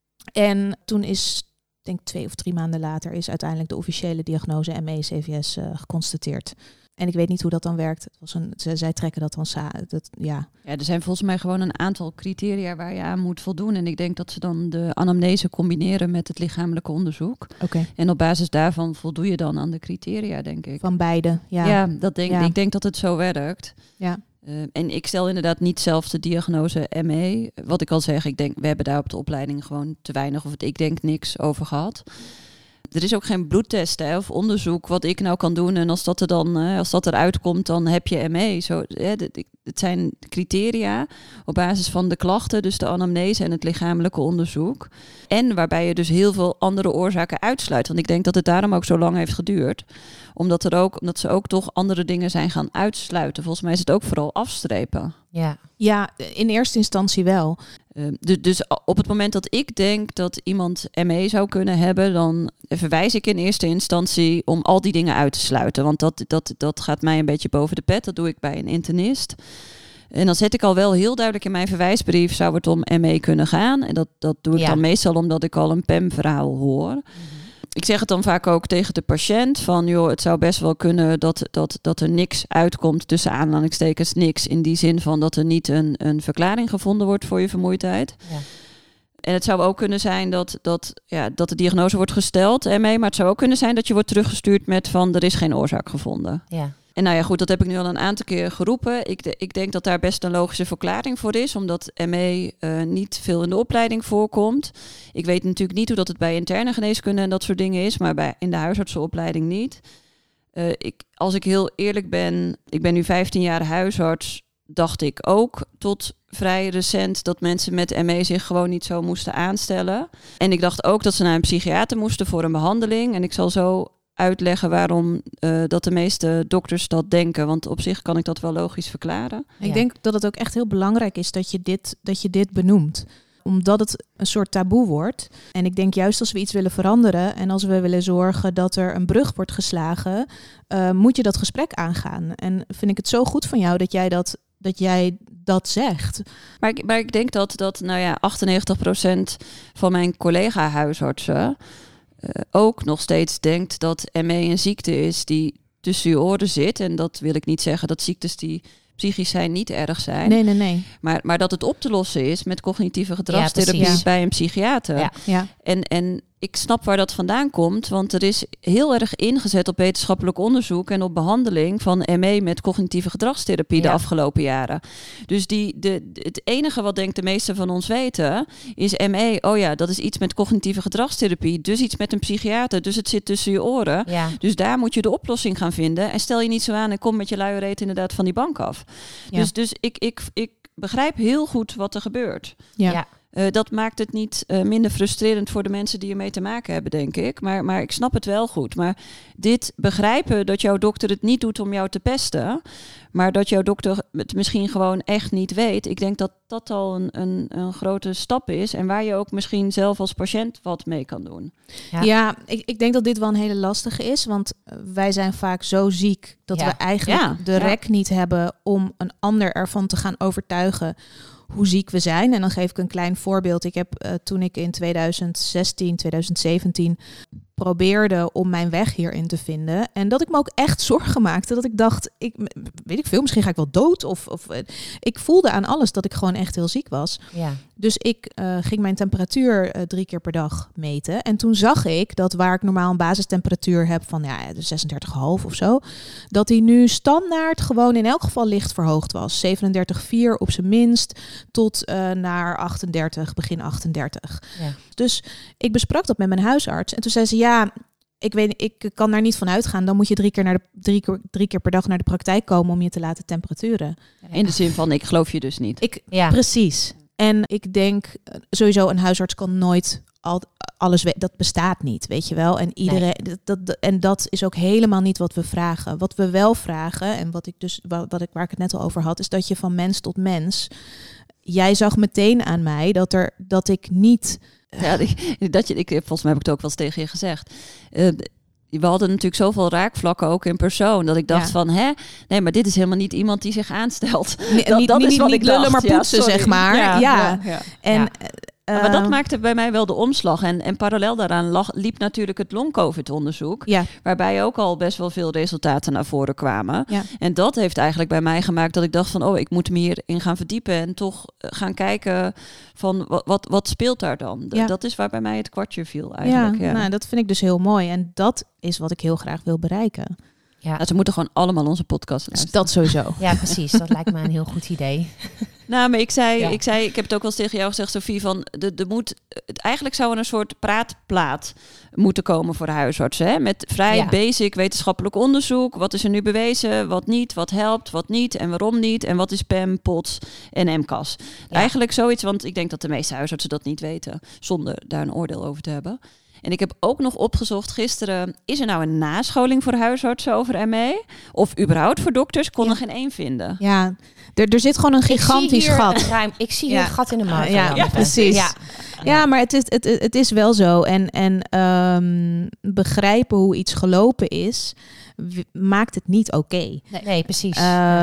En toen is, denk 2 of 3 maanden later, is uiteindelijk de officiële diagnose ME-CVS geconstateerd. En ik weet niet hoe dat dan werkt. Zij trekken dat dan samen. Ja, er zijn volgens mij gewoon een aantal criteria waar je aan moet voldoen. En ik denk dat ze dan de anamnese combineren met het lichamelijke onderzoek. Okay. En op basis daarvan voldoe je dan aan de criteria, denk ik. Van beide, ja. Ja, ik denk dat het zo werkt. Ja. En ik stel inderdaad niet zelf de diagnose ME. Wat ik al zeg, we hebben daar op de opleiding gewoon te weinig, of ik denk niks over gehad. Er is ook geen bloedtest of onderzoek wat ik nou kan doen. En als dat eruit komt, dan heb je ME. Het zijn criteria op basis van de klachten, dus de anamnese en het lichamelijke onderzoek. En waarbij je dus heel veel andere oorzaken uitsluit. Want ik denk dat het daarom ook zo lang heeft geduurd. Omdat ze ook toch andere dingen zijn gaan uitsluiten. Volgens mij is het ook vooral afstrepen. Ja, in eerste instantie wel. Dus op het moment dat ik denk dat iemand ME zou kunnen hebben, dan verwijs ik in eerste instantie om al die dingen uit te sluiten. Want dat gaat mij een beetje boven de pet. Dat doe ik bij een internist. En dan zet ik al wel heel duidelijk in mijn verwijsbrief, zou het om ME kunnen gaan. En dat doe ik dan meestal omdat ik al een PEM-verhaal hoor. Ik zeg het dan vaak ook tegen de patiënt van, het zou best wel kunnen dat er niks uitkomt, tussen aanhalingstekens niks, in die zin van dat er niet een verklaring gevonden wordt voor je vermoeidheid. Ja. En het zou ook kunnen zijn dat de diagnose wordt gesteld, maar het zou ook kunnen zijn dat je wordt teruggestuurd met van, er is geen oorzaak gevonden. Ja. En goed, dat heb ik nu al een aantal keer geroepen. Ik denk dat daar best een logische verklaring voor is, omdat ME niet veel in de opleiding voorkomt. Ik weet natuurlijk niet hoe dat het bij interne geneeskunde en dat soort dingen is, maar in de huisartsenopleiding niet. Als ik heel eerlijk ben, ik ben nu 15 jaar huisarts, dacht ik ook tot vrij recent dat mensen met ME zich gewoon niet zo moesten aanstellen. En ik dacht ook dat ze naar een psychiater moesten voor een behandeling. En ik zal zo uitleggen waarom dat de meeste dokters dat denken. Want op zich kan ik dat wel logisch verklaren. Ik denk dat het ook echt heel belangrijk is dat je dit benoemt. omdat het een soort taboe wordt. En ik denk juist als we iets willen veranderen en als we willen zorgen dat er een brug wordt geslagen, moet je dat gesprek aangaan. En vind ik het zo goed van jou dat jij dat zegt. Maar ik denk dat 98% van mijn collega-huisartsen ook nog steeds denkt dat ME een ziekte is die tussen je oren zit. En dat wil ik niet zeggen dat ziektes die psychisch zijn niet erg zijn. Nee. Maar dat het op te lossen is met cognitieve gedragstherapie bij een psychiater. Ja. En ik snap waar dat vandaan komt, want er is heel erg ingezet op wetenschappelijk onderzoek en op behandeling van ME met cognitieve gedragstherapie de afgelopen jaren. Dus het enige wat denk de meeste van ons weten is ME, dat is iets met cognitieve gedragstherapie, dus iets met een psychiater, dus het zit tussen je oren. Ja. Dus daar moet je de oplossing gaan vinden en stel je niet zo aan en kom met je luie reet inderdaad van die bank af. Ja. Dus ik begrijp heel goed wat er gebeurt. Ja. Dat maakt het niet minder frustrerend voor de mensen die ermee te maken hebben, denk ik. Maar ik snap het wel goed. Maar dit begrijpen dat jouw dokter het niet doet om jou te pesten, maar dat jouw dokter het misschien gewoon echt niet weet. Ik denk dat dat al een grote stap is en waar je ook misschien zelf als patiënt wat mee kan doen. Ja, ik denk dat dit wel een hele lastige is, want wij zijn vaak zo ziek dat we eigenlijk de rek niet hebben om een ander ervan te gaan overtuigen hoe ziek we zijn. En dan geef ik een klein voorbeeld. Ik heb toen ik in 2016, 2017 probeerde om mijn weg hierin te vinden. En dat ik me ook echt zorgen maakte. Dat ik dacht, misschien ga ik wel dood. Of ik voelde aan alles dat ik gewoon echt heel ziek was. Ja. Dus ik ging mijn temperatuur 3 keer per dag meten. En toen zag ik dat waar ik normaal een basistemperatuur heb van 36,5 of zo, dat die nu standaard gewoon in elk geval licht verhoogd was. 37,4 op zijn minst tot naar 38, begin 38. Ja. Dus ik besprak dat met mijn huisarts. En toen zei ze, ik kan daar niet van uitgaan. Dan moet je 3 keer per dag naar de praktijk komen om je te laten temperaturen. In de zin van, ik geloof je dus niet. Precies. En ik denk sowieso, een huisarts kan nooit alles weten. Dat bestaat niet, weet je wel. En iedereen, en dat is ook helemaal niet wat we vragen. Wat we wel vragen, en waar ik het net al over had, is dat je van mens tot mens. Jij zag meteen aan mij dat ik niet. Ja, volgens mij heb ik het ook wel eens tegen je gezegd. We hadden natuurlijk zoveel raakvlakken ook in persoon, dat ik dacht van, nee, maar dit is helemaal niet iemand die zich aanstelt. Dat is wat ik lullen, maar poetsen, zeg maar. Ja. En maar dat maakte bij mij wel de omslag. En parallel daaraan liep natuurlijk het long-covid-onderzoek. Ja. Waarbij ook al best wel veel resultaten naar voren kwamen. Ja. En dat heeft eigenlijk bij mij gemaakt dat ik dacht van, ik moet me hierin gaan verdiepen. En toch gaan kijken van, wat speelt daar dan? Ja. Dat is waar bij mij het kwartje viel eigenlijk. Ja. Nou, dat vind ik dus heel mooi. En dat is wat ik heel graag wil bereiken. Ja. Ze moeten gewoon allemaal onze podcast luisteren. Dat sowieso. Ja, precies. Dat lijkt me een heel goed idee. Nou, maar ik heb het ook wel eens tegen jou gezegd, Sophie, van eigenlijk zou er een soort praatplaat moeten komen voor de huisartsen. Hè? Met vrij basic wetenschappelijk onderzoek. Wat is er nu bewezen, wat niet, wat helpt, wat niet en waarom niet. En wat is PEM, POTS en MCAS. Ja. Eigenlijk zoiets, want ik denk dat de meeste huisartsen dat niet weten, zonder daar een oordeel over te hebben. En ik heb ook nog opgezocht gisteren, is er nou een nascholing voor huisartsen over ME? Of überhaupt voor dokters? Kon er geen één vinden. Ja, er zit gewoon een gigantisch gat. Ik zie hier een gat in de markt. Ja, precies. Ja, maar het is wel zo. En begrijpen hoe iets gelopen is, maakt het niet oké. Nee, precies.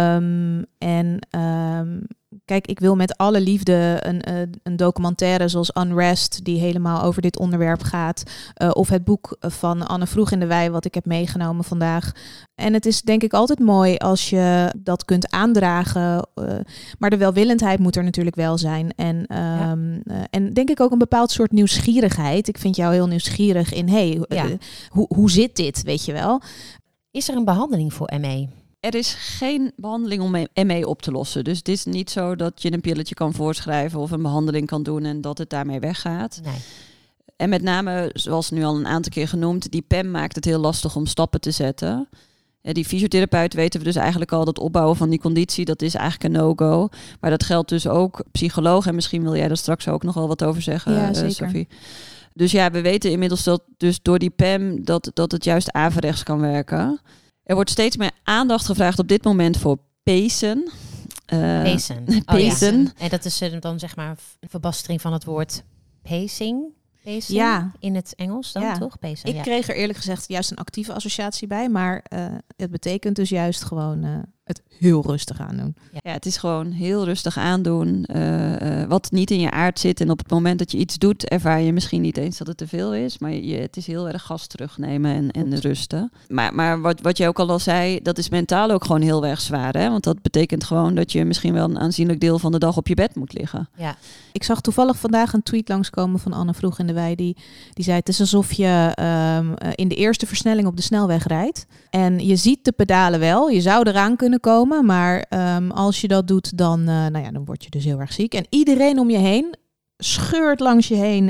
Kijk, ik wil met alle liefde een documentaire zoals Unrest, die helemaal over dit onderwerp gaat. Of het boek van Anne Vroeg in de Wei, wat ik heb meegenomen vandaag. En het is denk ik altijd mooi als je dat kunt aandragen. Maar de welwillendheid moet er natuurlijk wel zijn. En denk ik ook een bepaald soort nieuwsgierigheid. Ik vind jou heel nieuwsgierig in, hoe zit dit, weet je wel? Is er een behandeling voor ME? Er is geen behandeling om ME op te lossen. Dus het is niet zo dat je een pilletje kan voorschrijven of een behandeling kan doen en dat het daarmee weggaat. Nee. En met name, zoals nu al een aantal keer genoemd, die PEM maakt het heel lastig om stappen te zetten. Die fysiotherapeut weten we dus eigenlijk al, dat opbouwen van die conditie, dat is eigenlijk een no-go. Maar dat geldt dus ook psycholoog. En misschien wil jij daar straks ook nog wel wat over zeggen, Sophie. Dus we weten inmiddels dat dus door die PEM dat het juist averechts kan werken. Er wordt steeds meer aandacht gevraagd op dit moment voor pacen. Pacen. Pacen. Ja. En dat is dan zeg maar een verbastering van het woord pacing. Pacing Ja. In het Engels dan, toch? Pacing, Ik kreeg er eerlijk gezegd juist een actieve associatie bij. Maar het betekent dus juist gewoon het heel rustig aandoen. Ja, het is gewoon heel rustig aandoen. Wat niet in je aard zit. En op het moment dat je iets doet, ervaar je misschien niet eens dat het te veel is. Maar het is heel erg gas terugnemen en rusten. Maar wat jij ook al zei, dat is mentaal ook gewoon heel erg zwaar. Hè? Want dat betekent gewoon dat je misschien wel een aanzienlijk deel van de dag op je bed moet liggen. Ja. Ik zag toevallig vandaag een tweet langskomen van Anne Vroeg in de Wei. Die zei, het is alsof je in de eerste versnelling op de snelweg rijdt. En je ziet de pedalen wel. Je zou eraan kunnen komen. Maar als je dat doet, dan word je dus heel erg ziek. En iedereen om je heen scheurt langs je heen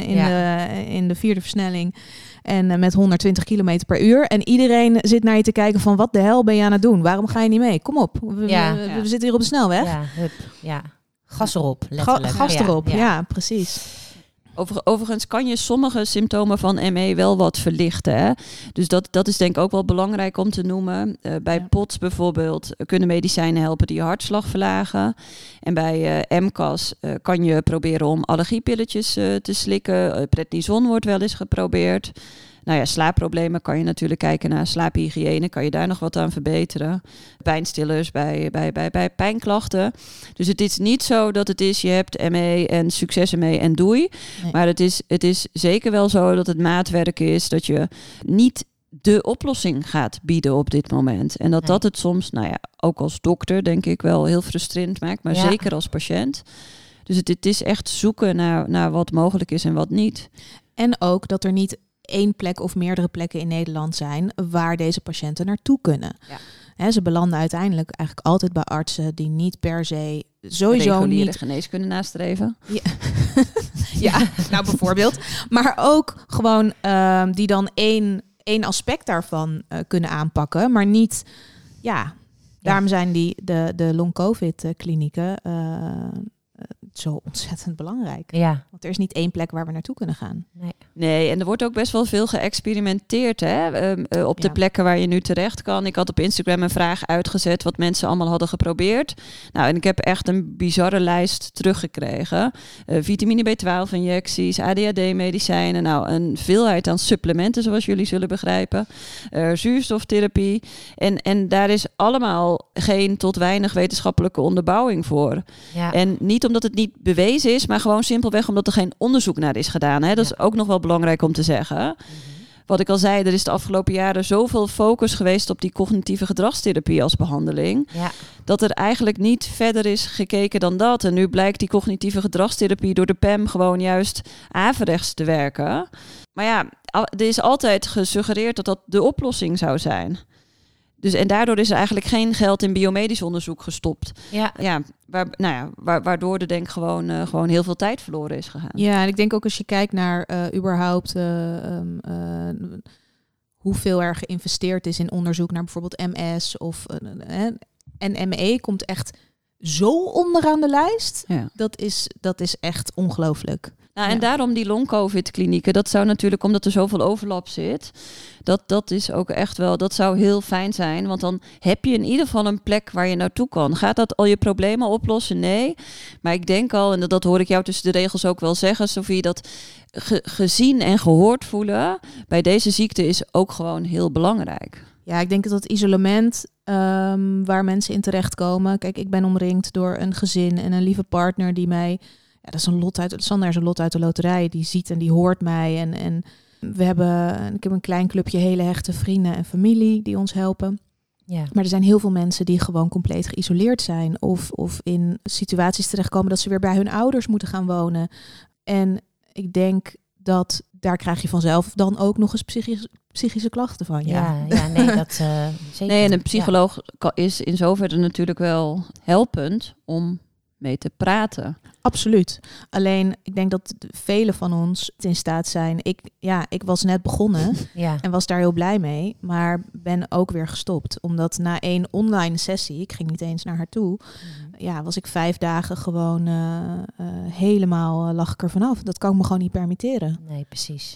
in de vierde versnelling. En met 120 km per uur. En iedereen zit naar je te kijken van, wat de hel ben je aan het doen? Waarom ga je niet mee? Kom op. We zitten hier op de snelweg. Ja, ja. Gas erop, letterlijk. Gas erop, ja, precies. Overigens kan je sommige symptomen van ME wel wat verlichten. Hè? Dus dat is denk ik ook wel belangrijk om te noemen. Bij POTS bijvoorbeeld kunnen medicijnen helpen die je hartslag verlagen. En bij MCAS kan je proberen om allergiepilletjes te slikken. Prednison wordt wel eens geprobeerd. Nou ja, slaapproblemen kan je natuurlijk kijken naar slaaphygiëne. Kan je daar nog wat aan verbeteren? Pijnstillers bij pijnklachten. Dus het is niet zo dat het is, je hebt ME en succes mee en doei. Nee. Maar het is zeker wel zo dat het maatwerk is. Dat je niet de oplossing gaat bieden op dit moment. En dat het soms, ook als dokter denk ik wel heel frustrerend maakt. Maar zeker als patiënt. Dus het is echt zoeken naar wat mogelijk is en wat niet. En ook dat er niet één plek of meerdere plekken in Nederland zijn waar deze patiënten naartoe kunnen. Ja. Ze belanden uiteindelijk eigenlijk altijd bij artsen die niet per se sowieso reguliere niet geneeskunde nastreven. Ja, nou bijvoorbeeld. Maar ook gewoon die dan één aspect daarvan kunnen aanpakken, maar niet. Daarom zijn de long-covid klinieken zo ontzettend belangrijk. Ja. Want er is niet één plek waar we naartoe kunnen gaan. Nee, en er wordt ook best wel veel geëxperimenteerd op de plekken waar je nu terecht kan. Ik had op Instagram een vraag uitgezet wat mensen allemaal hadden geprobeerd. Nou, en ik heb echt een bizarre lijst teruggekregen. Vitamine B12 injecties, ADHD-medicijnen. Nou, een veelheid aan supplementen, zoals jullie zullen begrijpen. Zuurstoftherapie. En daar is allemaal geen tot weinig wetenschappelijke onderbouwing voor. Ja. En niet omdat het niet bewezen is, maar gewoon simpelweg omdat er geen onderzoek naar is gedaan. Hè? Dat is ook nog wel belangrijk om te zeggen. Mm-hmm. Wat ik al zei, er is de afgelopen jaren zoveel focus geweest op die cognitieve gedragstherapie als behandeling. Ja. Dat er eigenlijk niet verder is gekeken dan dat. En nu blijkt die cognitieve gedragstherapie door de PEM gewoon juist averechts te werken. Maar ja, er is altijd gesuggereerd dat dat de oplossing zou zijn. Dus, en daardoor is er eigenlijk geen geld in biomedisch onderzoek gestopt. Waardoor er denk ik gewoon heel veel tijd verloren is gegaan. Ja, en ik denk ook als je kijkt naar überhaupt hoeveel er geïnvesteerd is in onderzoek naar bijvoorbeeld MS en ME komt echt zo onderaan de lijst. Ja. Dat is echt ongelooflijk. Nou, en daarom die long-covid-klinieken, dat zou natuurlijk, omdat er zoveel overlap zit, dat is ook echt wel, dat zou heel fijn zijn. Want dan heb je in ieder geval een plek waar je naartoe kan. Gaat dat al je problemen oplossen? Nee. Maar ik denk al, en dat hoor ik jou tussen de regels ook wel zeggen, Sophie, dat gezien en gehoord voelen bij deze ziekte is ook gewoon heel belangrijk. Ja, ik denk dat isolement waar mensen in terechtkomen. Kijk, ik ben omringd door een gezin en een lieve partner die mij. Ja, dat is een lot uit. Sander is een lot uit de loterij. Die ziet en die hoort mij. En ik heb een klein clubje hele hechte vrienden en familie die ons helpen. Ja. Maar er zijn heel veel mensen die gewoon compleet geïsoleerd zijn. Of in situaties terechtkomen dat ze weer bij hun ouders moeten gaan wonen. En ik denk dat daar krijg je vanzelf dan ook nog eens psychische klachten van. Zeker. Nee, en een psycholoog is in zoverre natuurlijk wel helpend om mee te praten. Absoluut. Alleen, ik denk dat velen van ons in staat zijn. Ik was net begonnen en was daar heel blij mee, maar ben ook weer gestopt. Omdat na 1 online sessie, ik ging niet eens naar haar toe, was ik 5 dagen gewoon helemaal lag ik er vanaf. Dat kan ik me gewoon niet permitteren. Nee, precies.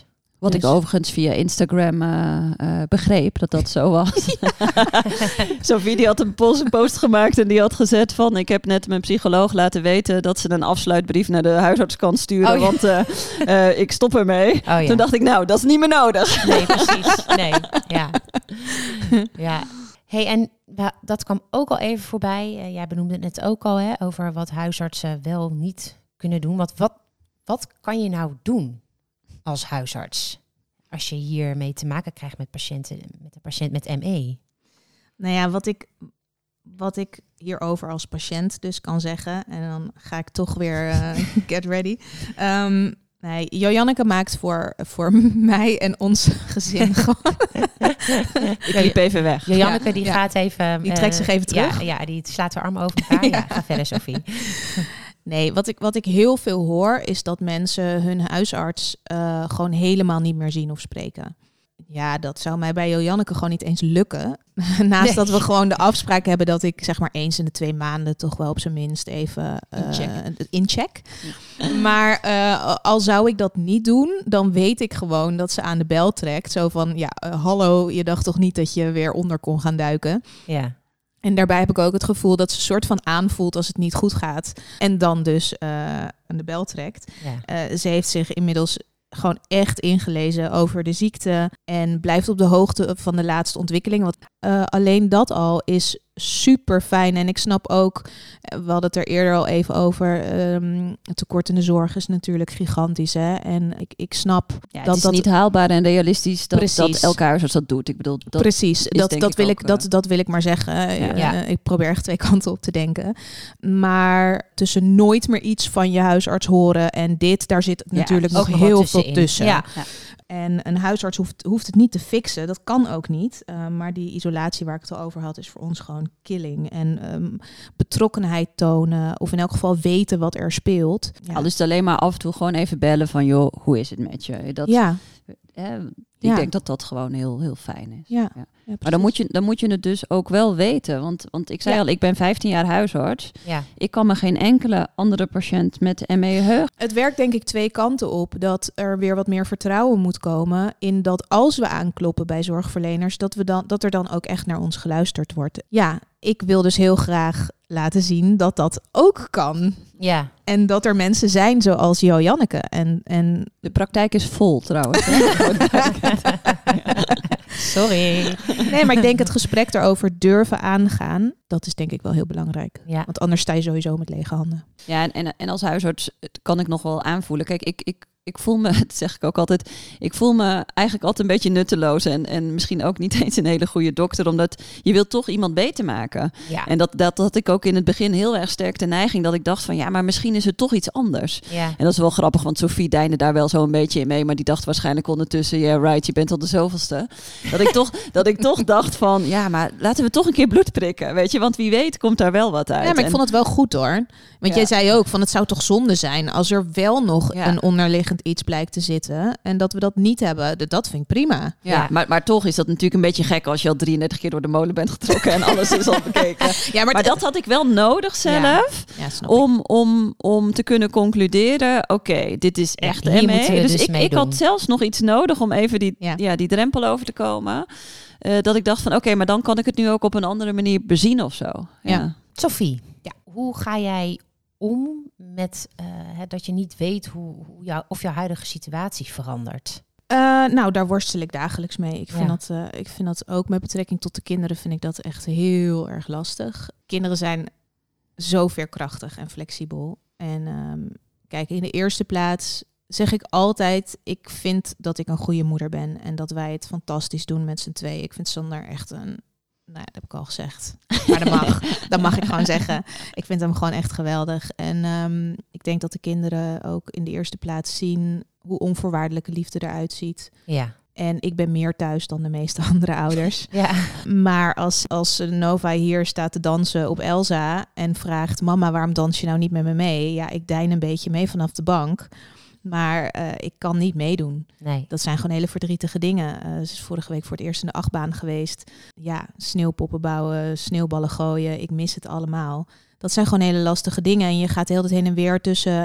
Wat ik overigens via Instagram begreep dat zo was. Sophie die had een post gemaakt en die had gezet van... ik heb net mijn psycholoog laten weten dat ze een afsluitbrief naar de huisarts kan sturen. Want ik stop ermee. Oh, ja. Toen dacht ik, nou, dat is niet meer nodig. Nee, precies. Nee, ja. Ja. Hey, en dat kwam ook al even voorbij. Jij benoemde het net ook al, hè, over wat huisartsen wel niet kunnen doen. Wat kan je nou doen als huisarts als je hiermee te maken krijgt met een patiënt met ME? Nou ja, wat ik hierover als patiënt dus kan zeggen, en dan ga ik toch weer get ready. Nee, Jojanneke maakt voor mij en ons gezin gewoon... Ik liep even weg. Jojanneke die gaat even... Die trekt zich even terug. Ja, die slaat haar armen over elkaar. Ja, ga verder, Sophie. Nee, wat ik heel veel hoor is dat mensen hun huisarts gewoon helemaal niet meer zien of spreken. Ja, dat zou mij bij Jojanneke gewoon niet eens lukken. Naast dat we gewoon de afspraak hebben dat ik zeg maar eens in de 2 maanden toch wel op zijn minst even incheck. Ja. Maar al zou ik dat niet doen, dan weet ik gewoon dat ze aan de bel trekt. Zo van, hallo, je dacht toch niet dat je weer onder kon gaan duiken? Ja. En daarbij heb ik ook het gevoel dat ze soort van aanvoelt als het niet goed gaat. En dan dus aan de bel trekt. Ja. Ze heeft zich inmiddels gewoon echt ingelezen over de ziekte en blijft op de hoogte van de laatste ontwikkelingen. Want alleen dat al is super fijn. En ik snap ook, we hadden het er eerder al even over, het tekort in de zorg is natuurlijk gigantisch. Hè? En ik snap dat het is niet haalbaar en realistisch dat elke huisarts dat doet. Ik bedoel, dat wil ik maar zeggen. Ik probeer echt 2 kanten op te denken. Maar tussen nooit meer iets van je huisarts horen en dit, daar zit natuurlijk nog heel veel tussen. Ja. En een huisarts hoeft het niet te fixen. Dat kan ook niet. Maar die isolatie waar ik het al over had is voor ons gewoon killing. En betrokkenheid tonen. Of in elk geval weten wat er speelt. Ja. Al is het alleen maar af en toe gewoon even bellen van... joh, hoe is het met je? Ik denk dat dat gewoon heel, heel fijn is. Ja. Maar dan moet je het dus ook wel weten. Want ik zei al, ik ben 15 jaar huisarts. Ja. Ik kan me geen enkele andere patiënt met ME heugen. Het werkt denk ik 2 kanten op. Dat er weer wat meer vertrouwen moet komen in dat als we aankloppen bij zorgverleners, dat er dan ook echt naar ons geluisterd wordt. Ja, ik wil dus heel graag laten zien dat dat ook kan. Ja. En dat er mensen zijn zoals Jojanneke. En de praktijk is vol trouwens. Sorry. Nee, maar ik denk het gesprek erover durven aangaan, dat is denk ik wel heel belangrijk. Ja. Want anders sta je sowieso met lege handen. Ja, en als huisarts kan ik nog wel aanvoelen. Kijk, ik voel me, dat zeg ik ook altijd, ik voel me eigenlijk altijd een beetje nutteloos en misschien ook niet eens een hele goede dokter, omdat je wilt toch iemand beter maken. Ja. En dat had ik ook in het begin heel erg sterk de neiging, dat ik dacht van ja, maar misschien is het toch iets anders. Ja. En dat is wel grappig, want Sophie deinde daar wel zo een beetje in mee, maar die dacht waarschijnlijk ondertussen, right, je bent al de zoveelste. Dat ik toch dacht van, ja, maar laten we toch een keer bloed prikken, weet je, want wie weet komt daar wel wat uit. Ja, maar ik vond het wel goed hoor. Want jij zei ook van het zou toch zonde zijn als er wel nog een onderliggend iets blijkt te zitten en dat we dat niet hebben. Dat vind ik prima. Ja. Maar toch is dat natuurlijk een beetje gek als je al 33 keer door de molen bent getrokken en alles is al bekeken. Ja, maar dat had ik wel nodig zelf om te kunnen concluderen, oké, dit is echt ME. Dus ik had zelfs nog iets nodig om even die drempel over te komen. Dat ik dacht van oké, maar dan kan ik het nu ook op een andere manier bezien of zo. Ja. Sophie, hoe ga jij om met dat je niet weet of jouw huidige situatie verandert? Nou, daar worstel ik dagelijks mee. Ik vind dat ook met betrekking tot de kinderen vind ik dat echt heel erg lastig. Kinderen zijn zo veerkrachtig en flexibel. En kijk, in de eerste plaats zeg ik altijd, ik vind dat ik een goede moeder ben en dat wij het fantastisch doen met z'n tweeën. Ik vind Sander echt dat heb ik al gezegd. Maar dat mag ik gewoon zeggen. Ik vind hem gewoon echt geweldig. En ik denk dat de kinderen ook in de eerste plaats zien hoe onvoorwaardelijke liefde eruit ziet. Ja. En ik ben meer thuis dan de meeste andere ouders. Ja. Maar als Nova hier staat te dansen op Elsa en vraagt, mama, waarom dans je nou niet met me mee? Ja, ik dein een beetje mee vanaf de bank. Maar ik kan niet meedoen. Nee. Dat zijn gewoon hele verdrietige dingen. Ze is vorige week voor het eerst in de achtbaan geweest. Ja, sneeuwpoppen bouwen, sneeuwballen gooien. Ik mis het allemaal. Dat zijn gewoon hele lastige dingen. En je gaat de hele tijd heen en weer tussen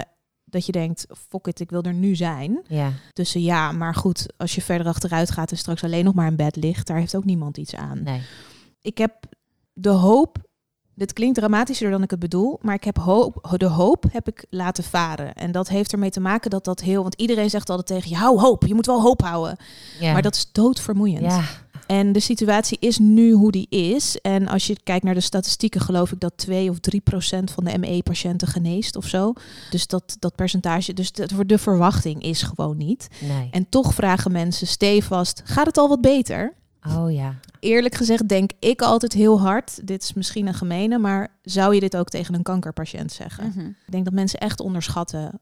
dat je denkt, fuck it, ik wil er nu zijn. Ja. Dus maar goed, als je verder achteruit gaat en straks alleen nog maar in bed ligt, daar heeft ook niemand iets aan. Nee. Ik heb de hoop, dit klinkt dramatischer dan ik het bedoel, maar ik heb de hoop heb ik laten varen. En dat heeft ermee te maken dat want iedereen zegt altijd tegen je, hou hoop, je moet wel hoop houden. Ja. Maar dat is doodvermoeiend. Ja. En de situatie is nu hoe die is. En als je kijkt naar de statistieken, geloof ik dat 2 of 3% van de ME-patiënten geneest of zo. Dus dat percentage, dus de verwachting is gewoon niet. Nee. En toch vragen mensen stevast, gaat het al wat beter? Oh ja. Eerlijk gezegd denk ik altijd heel hard, dit is misschien een gemene, maar zou je dit ook tegen een kankerpatiënt zeggen? Mm-hmm. Ik denk dat mensen echt onderschatten.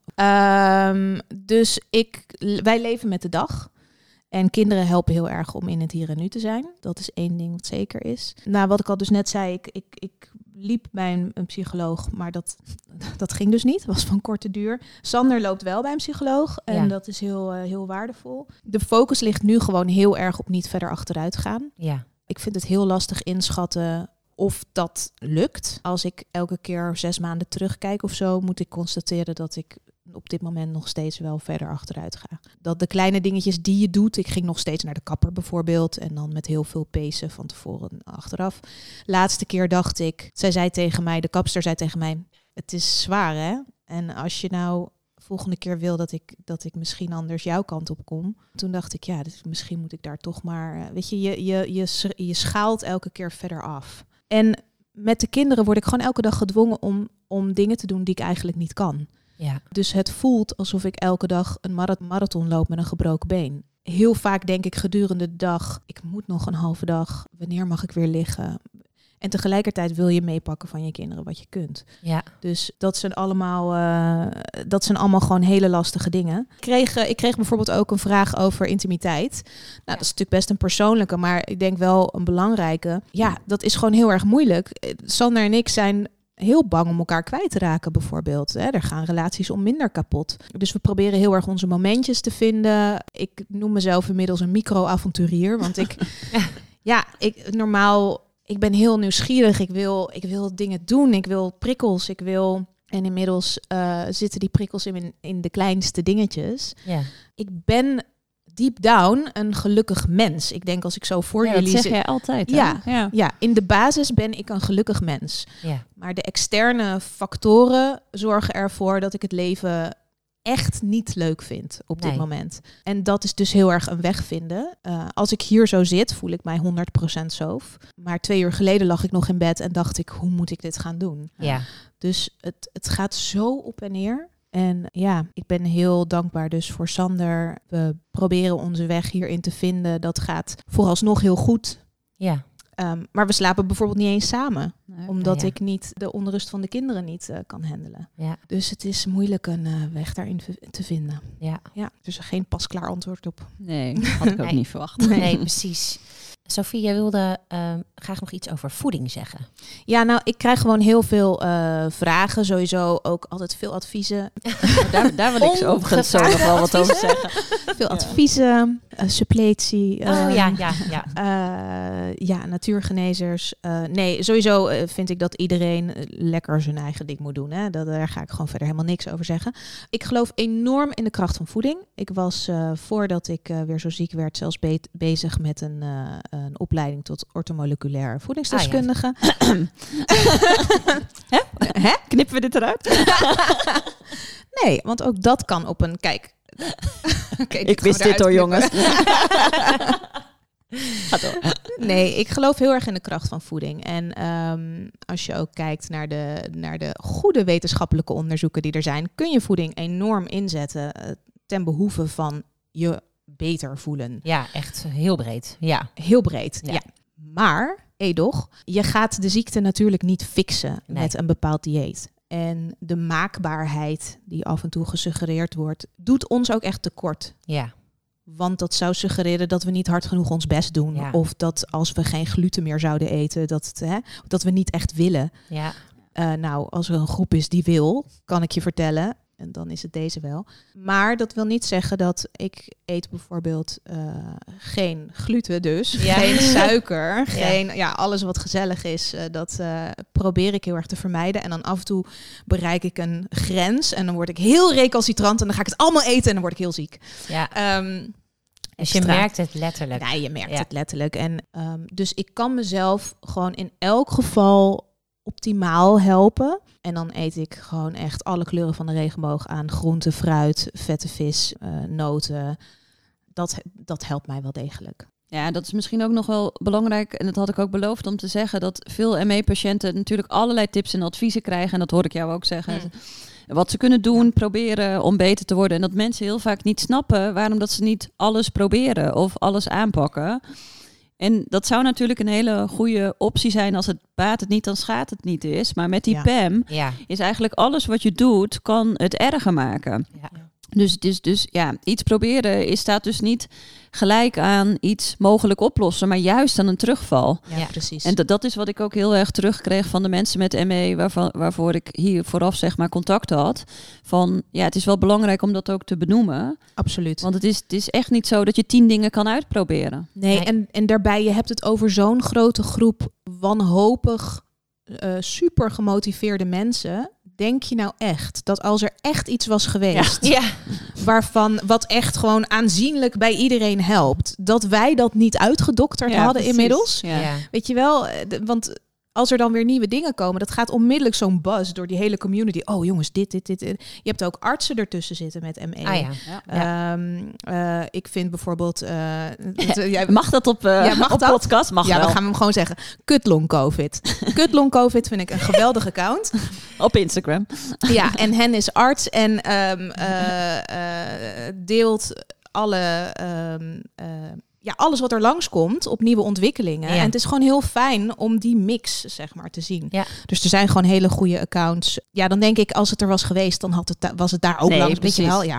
Dus wij leven met de dag. En kinderen helpen heel erg om in het hier en nu te zijn. Dat is één ding wat zeker is. Nou, wat ik al dus net zei, ik liep bij een psycholoog, maar dat ging dus niet. Het was van korte duur. Sander loopt wel bij een psycholoog en dat is heel waardevol. De focus ligt nu gewoon heel erg op niet verder achteruit gaan. Ja. Ik vind het heel lastig inschatten of dat lukt. Als ik elke keer 6 maanden terugkijk of zo, moet ik constateren dat ik op dit moment nog steeds wel verder achteruit ga. Dat de kleine dingetjes die je doet, ik ging nog steeds naar de kapper bijvoorbeeld en dan met heel veel pacen van tevoren achteraf. Laatste keer dacht ik, de kapster zei tegen mij, het is zwaar hè? En als je nou volgende keer wil dat ik misschien anders jouw kant op kom. Toen dacht ik, dus misschien moet ik daar toch maar, weet je schaalt elke keer verder af. En met de kinderen word ik gewoon elke dag gedwongen om dingen te doen die ik eigenlijk niet kan. Ja. Dus het voelt alsof ik elke dag een marathon loop met een gebroken been. Heel vaak denk ik gedurende de dag, ik moet nog een halve dag, wanneer mag ik weer liggen? En tegelijkertijd wil je meepakken van je kinderen wat je kunt. Ja. Dus dat zijn allemaal gewoon hele lastige dingen. Ik kreeg bijvoorbeeld ook een vraag over intimiteit. Nou, dat is natuurlijk best een persoonlijke, maar ik denk wel een belangrijke. Ja, dat is gewoon heel erg moeilijk. Sander en ik zijn heel bang om elkaar kwijt te raken bijvoorbeeld. Er gaan relaties om minder kapot. Dus we proberen heel erg onze momentjes te vinden. Ik noem mezelf inmiddels een micro-avonturier. Want ik ben heel nieuwsgierig. Ik wil dingen doen. Ik wil prikkels. En inmiddels zitten die prikkels in de kleinste dingetjes. Ja. Ik ben deep down een gelukkig mens. Ik denk als ik zo voor jullie zit. Dat zeg jij altijd. Ja, in de basis ben ik een gelukkig mens. Ja. Maar de externe factoren zorgen ervoor dat ik het leven echt niet leuk vind op dit moment. En dat is dus heel erg een weg vinden. Als ik hier zo zit, voel ik mij 100% zoof. Maar 2 uur geleden lag ik nog in bed en dacht ik, hoe moet ik dit gaan doen? Ja. Dus het gaat zo op en neer. En ik ben heel dankbaar dus voor Sander. We proberen onze weg hierin te vinden. Dat gaat vooralsnog heel goed. Ja. Maar we slapen bijvoorbeeld niet eens samen. Nee, omdat ik niet de onrust van de kinderen niet kan handelen. Ja. Dus het is moeilijk een weg daarin te vinden. Ja. Dus er geen pasklaar antwoord op. Nee, had ik ook niet verwacht. Nee, precies. Sophie, jij wilde graag nog iets over voeding zeggen. Ja, nou, ik krijg gewoon heel veel vragen. Sowieso ook altijd veel adviezen. Daar wil ik overigens zo nog wel wat over zeggen. Veel adviezen, suppletie. Natuurgenezers. Nee, sowieso vind ik dat iedereen lekker zijn eigen ding moet doen. Hè. Daar ga ik gewoon verder helemaal niks over zeggen. Ik geloof enorm in de kracht van voeding. Ik was voordat ik weer zo ziek werd zelfs bezig met een opleiding tot orthomoleculair voedingsdeskundige. Hè? Knippen we dit eruit? Nee, want ook dat kan op een... Kijk. Ik wist dit hoor, jongens. Nee, ik geloof heel erg in de kracht van voeding. En als je ook kijkt naar de goede wetenschappelijke onderzoeken die er zijn, kun je voeding enorm inzetten ten behoeve van je beter voelen. Ja, echt heel breed. Ja. Heel breed, ja. Maar, edoch, je gaat de ziekte natuurlijk niet fixen met een bepaald dieet. En de maakbaarheid die af en toe gesuggereerd wordt, doet ons ook echt tekort. Ja. Want dat zou suggereren dat we niet hard genoeg ons best doen. Ja. Of dat als we geen gluten meer zouden eten, dat we niet echt willen. Ja. Nou, als er een groep is die wil, kan ik je vertellen, en dan is het deze wel. Maar dat wil niet zeggen dat ik eet bijvoorbeeld geen gluten dus. Ja. Geen suiker. Geen, alles wat gezellig is. Dat probeer ik heel erg te vermijden. En dan af en toe bereik ik een grens. En dan word ik heel recalcitrant. En dan ga ik het allemaal eten en dan word ik heel ziek. Ja. Dus je merkt het letterlijk. Ja, je merkt het letterlijk. En dus ik kan mezelf gewoon in elk geval optimaal helpen. En dan eet ik gewoon echt alle kleuren van de regenboog aan. Groente, fruit, vette vis, noten. Dat helpt mij wel degelijk. Ja, dat is misschien ook nog wel belangrijk. En dat had ik ook beloofd om te zeggen. Dat veel ME-patiënten natuurlijk allerlei tips en adviezen krijgen. En dat hoor ik jou ook zeggen. Wat ze kunnen doen, proberen om beter te worden. En dat mensen heel vaak niet snappen waarom dat ze niet alles proberen of alles aanpakken. En dat zou natuurlijk een hele goede optie zijn als het baat het niet, dan schaadt het niet is. Maar met die PEM is eigenlijk alles wat je doet, kan het erger maken. Ja. Dus iets proberen staat dus niet gelijk aan iets mogelijk oplossen, maar juist aan een terugval. Ja, precies. En dat is wat ik ook heel erg terugkreeg van de mensen met ME, waarvoor ik hier vooraf zeg maar contact had. Van het is wel belangrijk om dat ook te benoemen. Absoluut. Want het is echt niet zo dat je 10 dingen kan uitproberen. Nee. En daarbij, je hebt het over zo'n grote groep wanhopig, super gemotiveerde mensen. Denk je nou echt dat als er echt iets was geweest, wat echt gewoon aanzienlijk bij iedereen helpt, dat wij dat niet uitgedokterd hadden precies. Inmiddels? Ja. Weet je wel, want als er dan weer nieuwe dingen komen, dat gaat onmiddellijk zo'n buzz door die hele community. Oh jongens, dit. Je hebt ook artsen ertussen zitten met ME. Ik vind bijvoorbeeld... mag dat op podcast? Mag wel. We gaan hem gewoon zeggen. Kutlong COVID. Kutlong COVID vind ik een geweldige account. Op Instagram. Ja, en hen is arts en deelt alle... alles wat er langskomt op nieuwe ontwikkelingen. Ja. En het is gewoon heel fijn om die mix, zeg maar, te zien. Ja. Dus er zijn gewoon hele goede accounts. Ja, dan denk ik, als het er was geweest, dan was het daar ook langs. Weet je wel,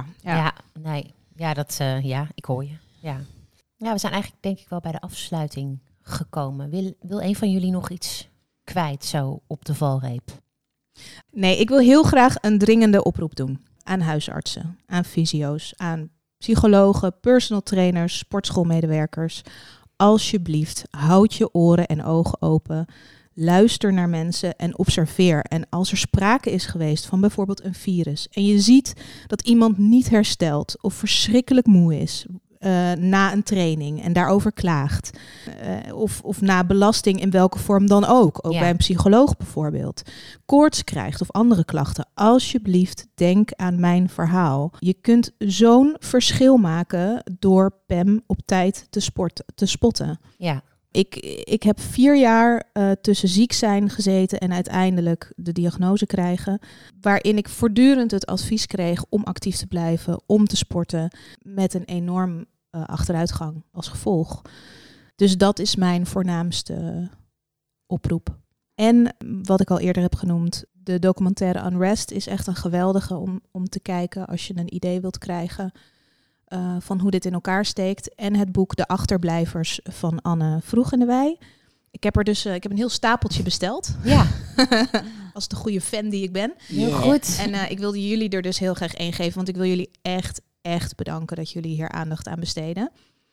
ik hoor je. Ja, we zijn eigenlijk denk ik wel bij de afsluiting gekomen. Wil een van jullie nog iets kwijt zo op de valreep? Nee, ik wil heel graag een dringende oproep doen. Aan huisartsen, aan fysio's, aan psychologen, personal trainers, sportschoolmedewerkers. Alsjeblieft, houd je oren en ogen open. Luister naar mensen en observeer. En als er sprake is geweest van bijvoorbeeld een virus en je ziet dat iemand niet herstelt of verschrikkelijk moe is na een training en daarover klaagt. Of na belasting in welke vorm dan ook. Ook bij een psycholoog bijvoorbeeld. Koorts krijgt of andere klachten. Alsjeblieft, denk aan mijn verhaal. Je kunt zo'n verschil maken door PEM op tijd te spotten. Ja. Ik heb 4 jaar tussen ziek zijn gezeten en uiteindelijk de diagnose krijgen. Waarin ik voortdurend het advies kreeg om actief te blijven, om te sporten. Met een enorm achteruitgang als gevolg. Dus dat is mijn voornaamste oproep. En wat ik al eerder heb genoemd, de documentaire Unrest is echt een geweldige om te kijken als je een idee wilt krijgen van hoe dit in elkaar steekt. En het boek De Achterblijvers van Anne Vroegendewij. Ik heb een heel stapeltje besteld. Ja. Als de goede fan die ik ben. Heel goed. En ik wilde jullie er dus heel graag 1 geven, want ik wil jullie echt bedanken dat jullie hier aandacht aan besteden.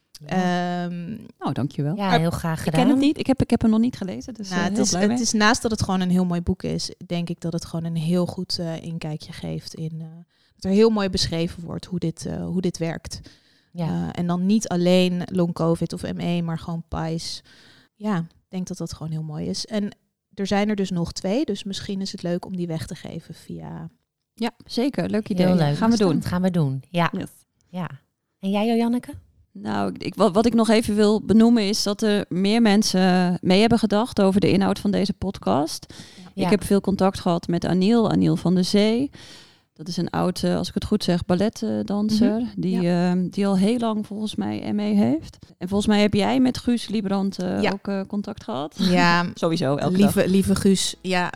Dankjewel. Ja, heel graag gedaan. Ik ken het niet. Ik heb hem nog niet gelezen. Dus het is naast dat het gewoon een heel mooi boek is, denk ik dat het gewoon een heel goed inkijkje geeft in dat er heel mooi beschreven wordt hoe dit werkt. Ja. En dan niet alleen long COVID of ME, maar gewoon PAIS. Ja, ik denk dat dat gewoon heel mooi is. En er zijn er dus nog 2, dus misschien is het leuk om die weg te geven via... Ja, zeker. Leuk idee. Heel leuk. Gaan we doen. Dat gaan we doen. Ja. Yes. Ja. En jij, Janneke? Nou, wat ik nog even wil benoemen is dat er meer mensen mee hebben gedacht over de inhoud van deze podcast. Ja. Ik heb veel contact gehad met Aniel van der Zee. Dat is een oud, als ik het goed zeg, balletdanser. Die al heel lang volgens mij ME heeft. En volgens mij heb jij met Guus Liebrand ook contact gehad. Ja, sowieso. Lieve Guus. Ja,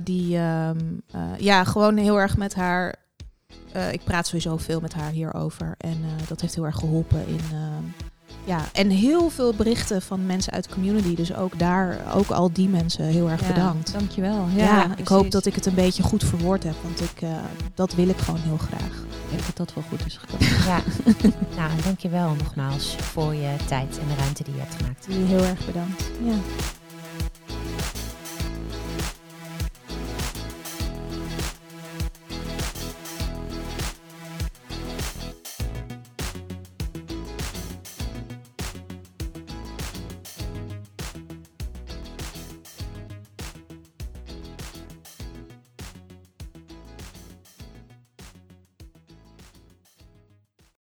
gewoon heel erg met haar. Ik praat sowieso veel met haar hierover. En dat heeft heel erg geholpen En heel veel berichten van mensen uit de community. Dus ook al die mensen heel erg bedankt. Dankjewel. Ik hoop dat ik het een beetje goed verwoord heb. Want dat wil ik gewoon heel graag. Ik denk dat dat wel goed is gekomen. Nou, dankjewel nogmaals voor je tijd en de ruimte die je hebt gemaakt. Jullie heel erg bedankt. Ja.